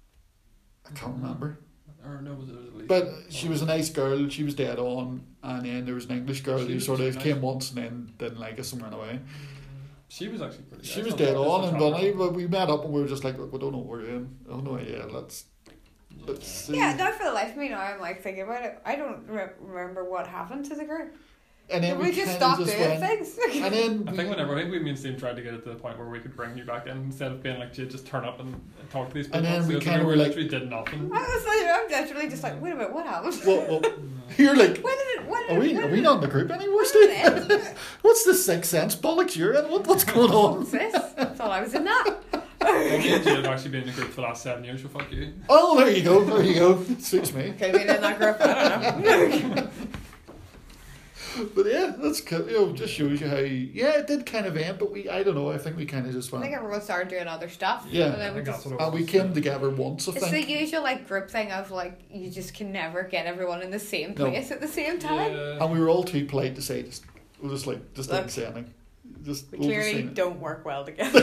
I can't remember. Or no, was it, was it Lisa? But she was a nice girl, she was dead on, and then there was an English girl She who was sort of nice. came once and then didn't like us and ran away. She was actually pretty. She I was thought dead that was on a and trauma. Bunny, but we met up and we were just like, look, we don't know what we're doing. Oh no idea, let's let's see. Yeah, now for the life of me now, I'm like thinking about it. I don't re- remember what happened to the group. And then Did we just kinda stop just doing went- things? And then I we- think whenever I think we me and Steve tried to get it to the point where we could bring you back in instead of being like, "Jay, just turn up and, and talk to these people." And then we Because kinda we were like- literally did nothing. I was like, I'm literally just like, wait a minute, what happened? well, well, you're like, When did it? When did are we it? when are did we it- not in the group anymore, when did it Steve? end? What's the sixth sense bollocks you're in? What, what's going on? What's this? I thought I was in that. Well, me and Jay have actually been in the group for the last seven years, so fuck you. Oh, there you go, there you go. Suits me. Could have been in that group. I don't know. But yeah, that's cool. You know, just shows you how. Yeah, it did kind of end, but we. I don't know. I think we kind of just I went. think everyone started doing other stuff. Yeah. And I then we think just, that's what it And we was. came together once, I it's the think. usual like group thing of like you just can never get everyone in the same No. place at the same time. Yeah. And we were all too polite to say just. We'll just like just Look. didn't say anything. Just We we'll just clearly say- don't work well together.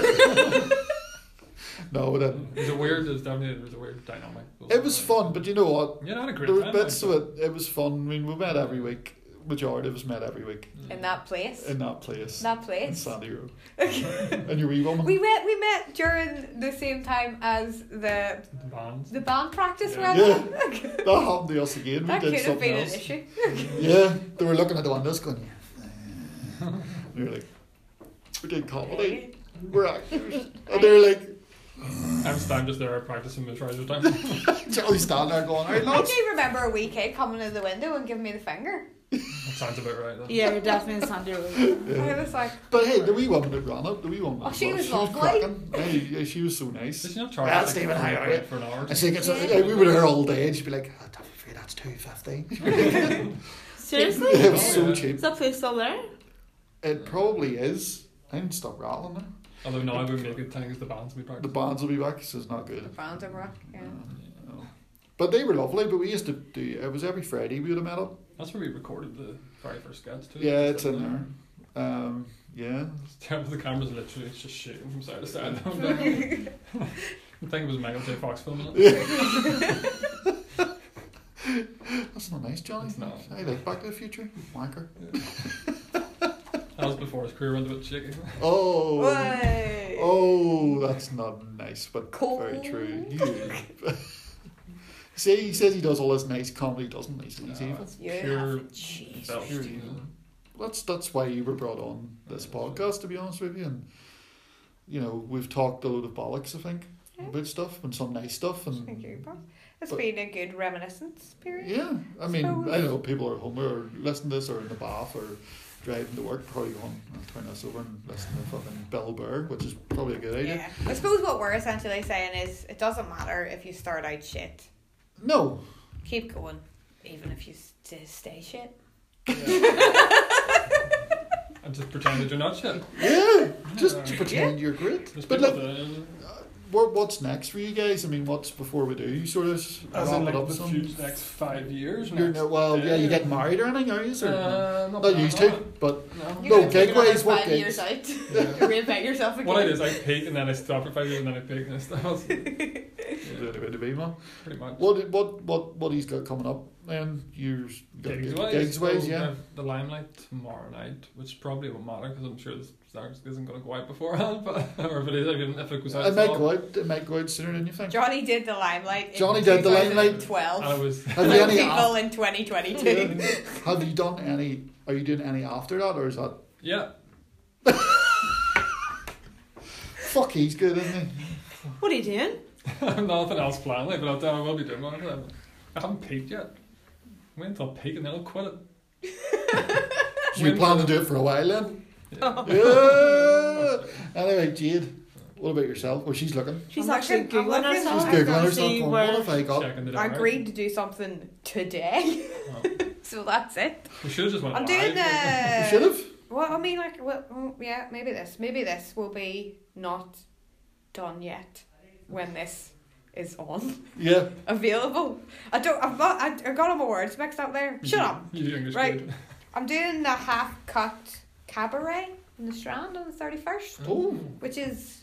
No, we didn't. It was a weird. It was definitely it was a weird dynamic. It was fun, but you know what? Yeah, I had a great There were time. bits like, of it. It was fun. I mean, we met every week. Majority of us met every week In that place. in that place. that in place. Sandy Road. And your wee woman. We met we met during the same time as the The bands. the band practice Yeah. ran. Yeah. That happened to us again. We That did could have something been else. an issue. Yeah, they were looking at the windows going, yeah. We were like, we did comedy. We're actors. And they were like, I'm standing just there practicing my trouser time. Charlie standing there going, alright, I lads. do remember a wee kid coming in the window and giving me the finger. That sounds about right. Though. Yeah, we're definitely in Sandy Road. I was like, But hey, the wee woman that ran it, the wee woman. Oh, she was she lovely. was cracking. Hey, yeah, she was so nice. Did she not charge Well, like, Stephen, how are you? for an hour? And she gets, Yeah. we were there all day, and she'd be like, oh, I'm afraid that's two fifty. Seriously? It was so Yeah. cheap. Is that place still there? It probably is. I didn't stop rattling now. Although now we make it think it's the bands we practice. The bands will be back, so it's not the good. bands of rock. Yeah. No. But they were lovely, but we used to do, it was every Friday we would have met up. That's where we recorded the very first sketch too. Yeah, it's in there. Um, yeah. It's terrible. The camera's literally just shooting from side to side. I think it was Michael J. Fox filming it. That's not nice, Johnny. It's not. I like Back to the Future. Wanker. That was before his career went a bit shaky. Oh. Way. Oh, that's not nice, but Cool. very true. You- See, he says he does all this nice comedy, doesn't he? So he's No, evil. it's You pure have cheese. self Pure evil. evil. That's that's why you were brought on this podcast, to be honest with you. And you know, we've talked a load of bollocks, I think, Yeah. about stuff and some nice stuff. And Thank you, boss. It's But- been a good reminiscence period. yeah, I mean, Suppose. I know people are home or listening to this or in the bath or driving to work, probably going, I'll turn this over and listen to fucking Bill Burr, which is probably a good idea. Yeah. I suppose what we're essentially saying is it doesn't matter if you start out shit. No, Keep going, even if you st- stay shit. And just pretend that you're not shit. yeah, just Yeah. pretend you're great. There's But people like, that, what, what's next for you guys? I mean, what's before we do? You sort of as wrap in it like up the some. few, next five years. You're next no, well, yeah, you day. get married or anything, are you? Or Uh, not not used that to, one. but No. You're No, gonna take gig-wise, another what five gigs? years out. Yeah. Reinvent yourself again. What I do is I peak and then I stop for five years and then I peak and I stop. really good to be, man. Pretty much. What what what what he's got coming up? Then you're got Gigs good- wise, gigs wise, so, yeah. uh, the Limelight tomorrow night, which probably won't matter because I'm sure this Starks isn't going to go out beforehand, but or if it is, even if it goes out, It it's might not. go out. It might go out sooner than you think. Johnny did the Limelight. in Johnny did the Limelight. twelve. And I was Have you Little any? people af- in twenty twenty-two. have you done any? Are you doing any after that, or is that? yeah. Fuck, he's good, isn't he? What are you doing? I have nothing else planned, like, but I'll tell you, I will be doing one. I haven't peaked yet. Wait until I peak and then I'll quit it. So you plan to do it for a while then? Yeah. Yeah. Anyway, Jade, what about yourself? Well, she's looking. She's I'm actually looking- I'm googling looking. herself. She's I googling can't herself. see Going, where- what have I got? Checking the I diary. agreed to do something today, Oh. so that's it. We should have just went I'm live. doing You the. should have. Well, I mean, like, well, mm, yeah, maybe this, maybe this will be not done yet when this is on Yeah. available. I don't. I've got. I, I got all my words mixed up there. You Shut do- up. You do English Right. good. I'm doing the half cut cabaret in the Strand on the thirty first, Oh, which is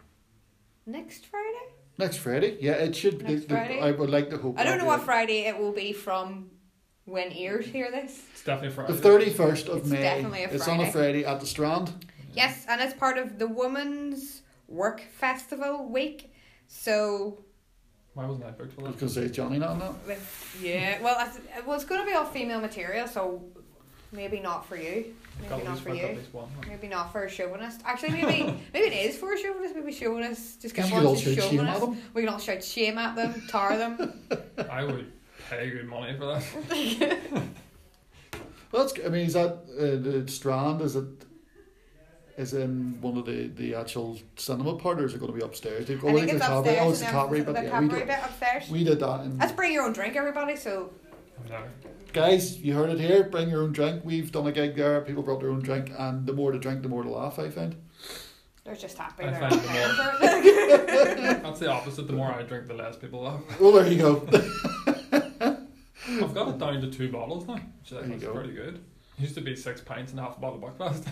next Friday. next Friday. Yeah, it should. Next the- the- Friday. I would like to hope. I don't that know what the- Friday it will be from when ears hear this. It's definitely Friday. The thirty-first of It's May. definitely a It's on a Friday. Friday at the Strand. Yes, and it's part of the Women's Work Festival week. So, Why wasn't I booked for I was that? going to say, is Johnny not on that? with, yeah, well, it's, well, it's going to be all female material, so maybe not for you. I've got Maybe at not least- for I've got at you. least one. Maybe not for a chauvinist. Actually, maybe maybe it is for a chauvinist. Maybe chauvinist. Just Because get you could all one shout shame at chauvinist. them. We can all shout shame at them, tar them. I would pay good money for that. Well, that's. I mean, is that uh, the Strand? Is it? Is in one of the, the actual cinema part, or is it going to be upstairs? They go I like think the it's cabaret. upstairs. Oh, it's the and then cabaret, the but yeah, we cabaret did, bit upstairs. we did that. In, Let's bring your own drink, everybody. So No. guys, you heard it here. Bring your own drink. We've done a gig there. People brought their own drink, and the more to drink, the more to laugh. I find. they're just happy. I They're find not the paying more- for it. That's the opposite. The more I drink, the less people laugh. Well, there you go. I've got it down to two bottles now, which I There you think is go. pretty good. It used to be six pints and half a bottle of Buckfast.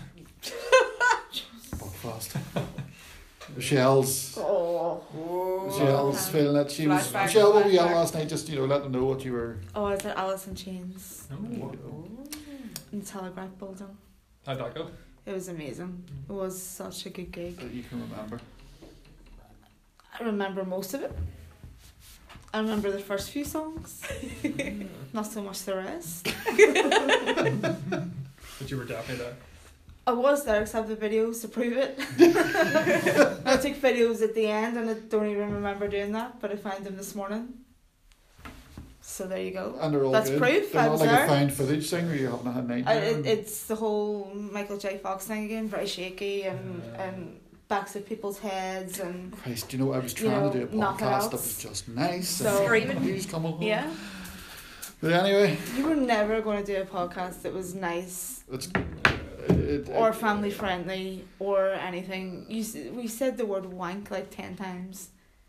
Buckfast. Michelle's. Oh. Michelle's Okay. feeling it. She was. Flashback, Michelle, what were you at flashback. last night? Just you know, let them know what you were. Oh, I was at Alice in Chains Oh. in the Telegraph Building. How'd that go? It was amazing. It was such a good gig. That you can remember. I remember most of it. I remember the first few songs. Not so much the rest. But you were definitely there. I was there because I have the videos to prove it. I took videos at the end and I don't even remember doing that, but I found them this morning. So there you go. And they're all That's good. proof, They're I not was like there. a found footage thing where you haven't had night. I, it, it's the whole Michael J. Fox thing again, very shaky and, Yeah. and backs of people's heads and Christ, you know, I was You trying know, to do a nothing podcast that else. was just nice. So- and Screaming. He was coming home. yeah. But anyway, You were never going to do a podcast that was nice it's it, it, or it- family friendly or anything. You s- we said the word wank like ten times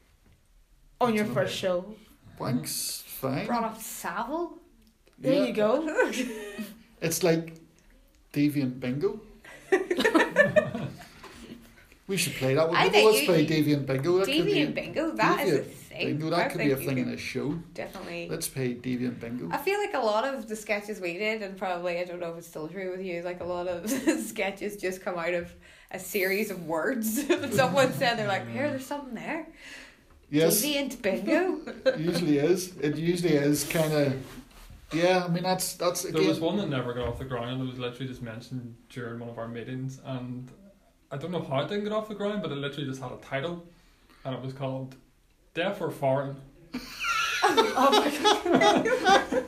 on your That's first okay. show. Wank's fine. Brought up Savile. There Yeah. you go. It's like deviant bingo. We should play that. I Well, think let's you- play Deviant Bingo. That could be Deviant Bingo, that is a thing. Bingo. I That could be a think you thing in could a show. Definitely. Let's play Deviant Bingo. I feel like a lot of the sketches we did, and probably, I don't know if it's still true with you, like a lot of sketches just come out of a series of words that someone said. They're like, here, there's something there. Yes, Deviant Bingo. it usually is. It usually is kind of. Yeah, I mean that's that's again. There was one that never got off the ground. It was literally just mentioned during one of our meetings, and I don't know how it didn't get off the ground, but it literally just had a title, and it was called "Deaf or Foreign." Oh my god.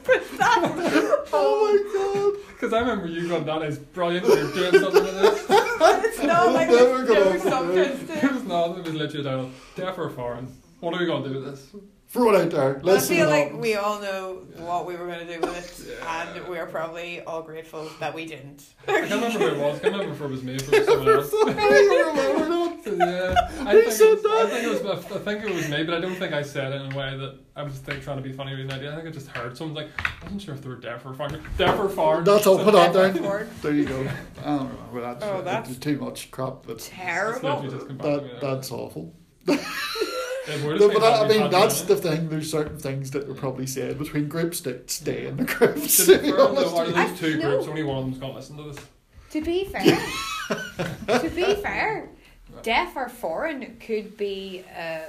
Oh Because I remember you going, "That is brilliant. You're doing something with this." It's not like Never this got joke off the sometimes It too. was not. It was literally a title: "Deaf or Foreign." What are we gonna do with this? my god! Throw it out there. I Listen feel it like up. we all know what we were going to do with it, and we're probably all grateful that we didn't. I can't remember who it was. I can't remember if it was me or if it was someone else. I remember that. So, yeah, I Who think, said it was, I that? think it was. I think it was me, but I don't think I said it in a way that I was like, trying to be funny with an idea. I think I just heard someone like, I wasn't sure if they were deaf or foreign. Deaf or foreign. That's all. Put on there. Forward. There you go. I don't know. Well, that's, Oh, that's- it's too much crap. But It's Terrible. literally just come back to me that there. that's awful. It would have No, been but I, I had we mean, had that's done the it. thing. There's certain things that were probably said between groups that stay in the groups. To To be be fair, honest though, out with of you. these two I- groups, no. only one of them's gonna listen to this. To be fair, to be fair, deaf or foreign could be a,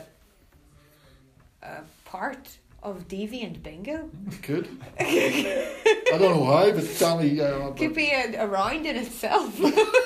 a part of Deviant Bingo. Could. I don't know why, but Johnny. Uh, but- Could be a, a round in itself.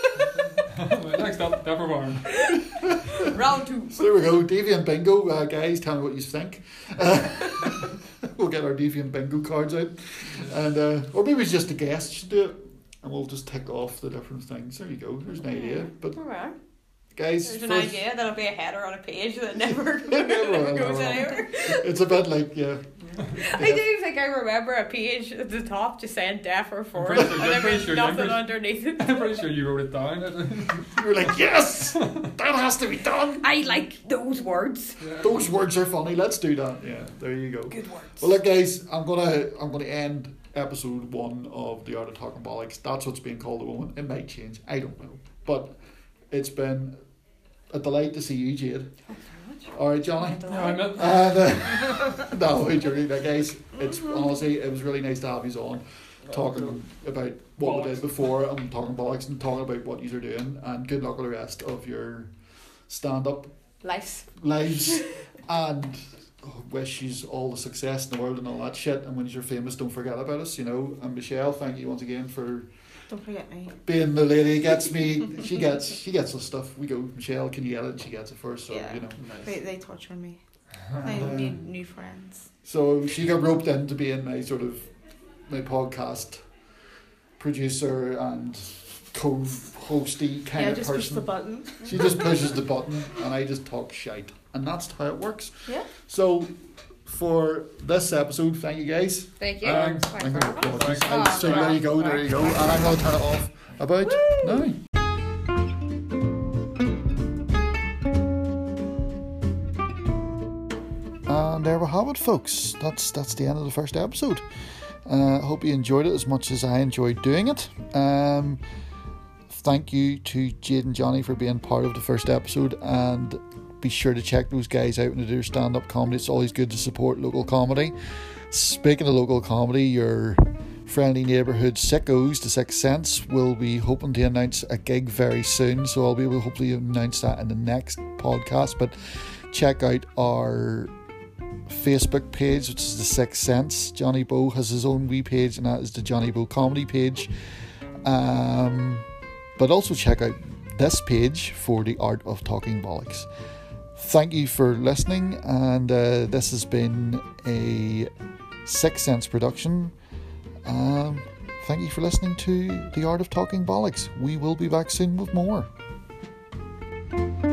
Next up, Deaf or Foreign. Round two. So there we go, Deviant Bingo, uh, guys. Tell me what you think. Uh, we'll get our Deviant Bingo cards out, and uh, or maybe it's just a guest should do it, and we'll just tick off the different things. There you go. There's an idea. But Alright. guys, There's an first- idea that'll be a header on a page that never, Never, never goes never. anywhere. it's a bit like yeah. I do think I remember a page at the top just saying deaf or foreign, pretty sure- and there I'm pretty was sure- I'm nothing pretty- underneath it. I'm pretty sure you wrote it down. You're like yes, that has to be done. I like those words. Yeah. Those words are funny. Let's do that. Yeah, there you go. Good words. Well, look, guys, I'm gonna I'm gonna end episode one of the Art of Talking Bollocks. That's what's being called at the moment. It might change. I don't know, but it's been a delight to see you, Jade. All right, Johnny. No, I meant And uh, no, hey, Jerry, now, guys, it's honestly it was really nice to have you on, talking about what we did before and talking bollocks and talking about what you are doing. And good luck with the rest of your stand-up Life. lives. And oh, wish you all the success in the world and all that shit. And when you're famous, don't forget about us, you know. And Michelle, thank you once again for Don't forget me. being the lady who gets me. She gets she gets the stuff. We go, Michelle, can you edit? And she gets it first. So Yeah. you know. They, they torture me. I need new friends. So she got roped into being my sort of my podcast producer and co-hosty kind Yeah, of just push person. the button. She just pushes the button and I just talk shite, and that's how it works. Yeah. So for this episode, thank you guys. Thank you. Thanks. Thanks I'm for gonna- having us. oh, Oh, so there you go, there you go, and I'm going to turn it off about now. And there we have it, folks. That's that's the end of the first episode. I uh, hope you enjoyed it as much as I enjoyed doing it. Um, thank you to Jade and Johnny for being part of the first episode, and be sure to check those guys out when they do stand-up comedy. It's always good to support local comedy. Speaking of local comedy, your friendly neighbourhood sickos, The Sixth Sense, will be hoping to announce a gig very soon, so I'll be able to hopefully announce that in the next podcast. But check out our Facebook page, which is The Sixth Sense. Johnny Bow has his own wee page, and that is the Johnny Bow comedy page. Um, but also check out this page for the Art of Talking Bollocks. Thank you for listening, and uh, this has been a Sixth Sense production. Um, thank you for listening to the Art of Talking Bollocks. We will be back soon with more.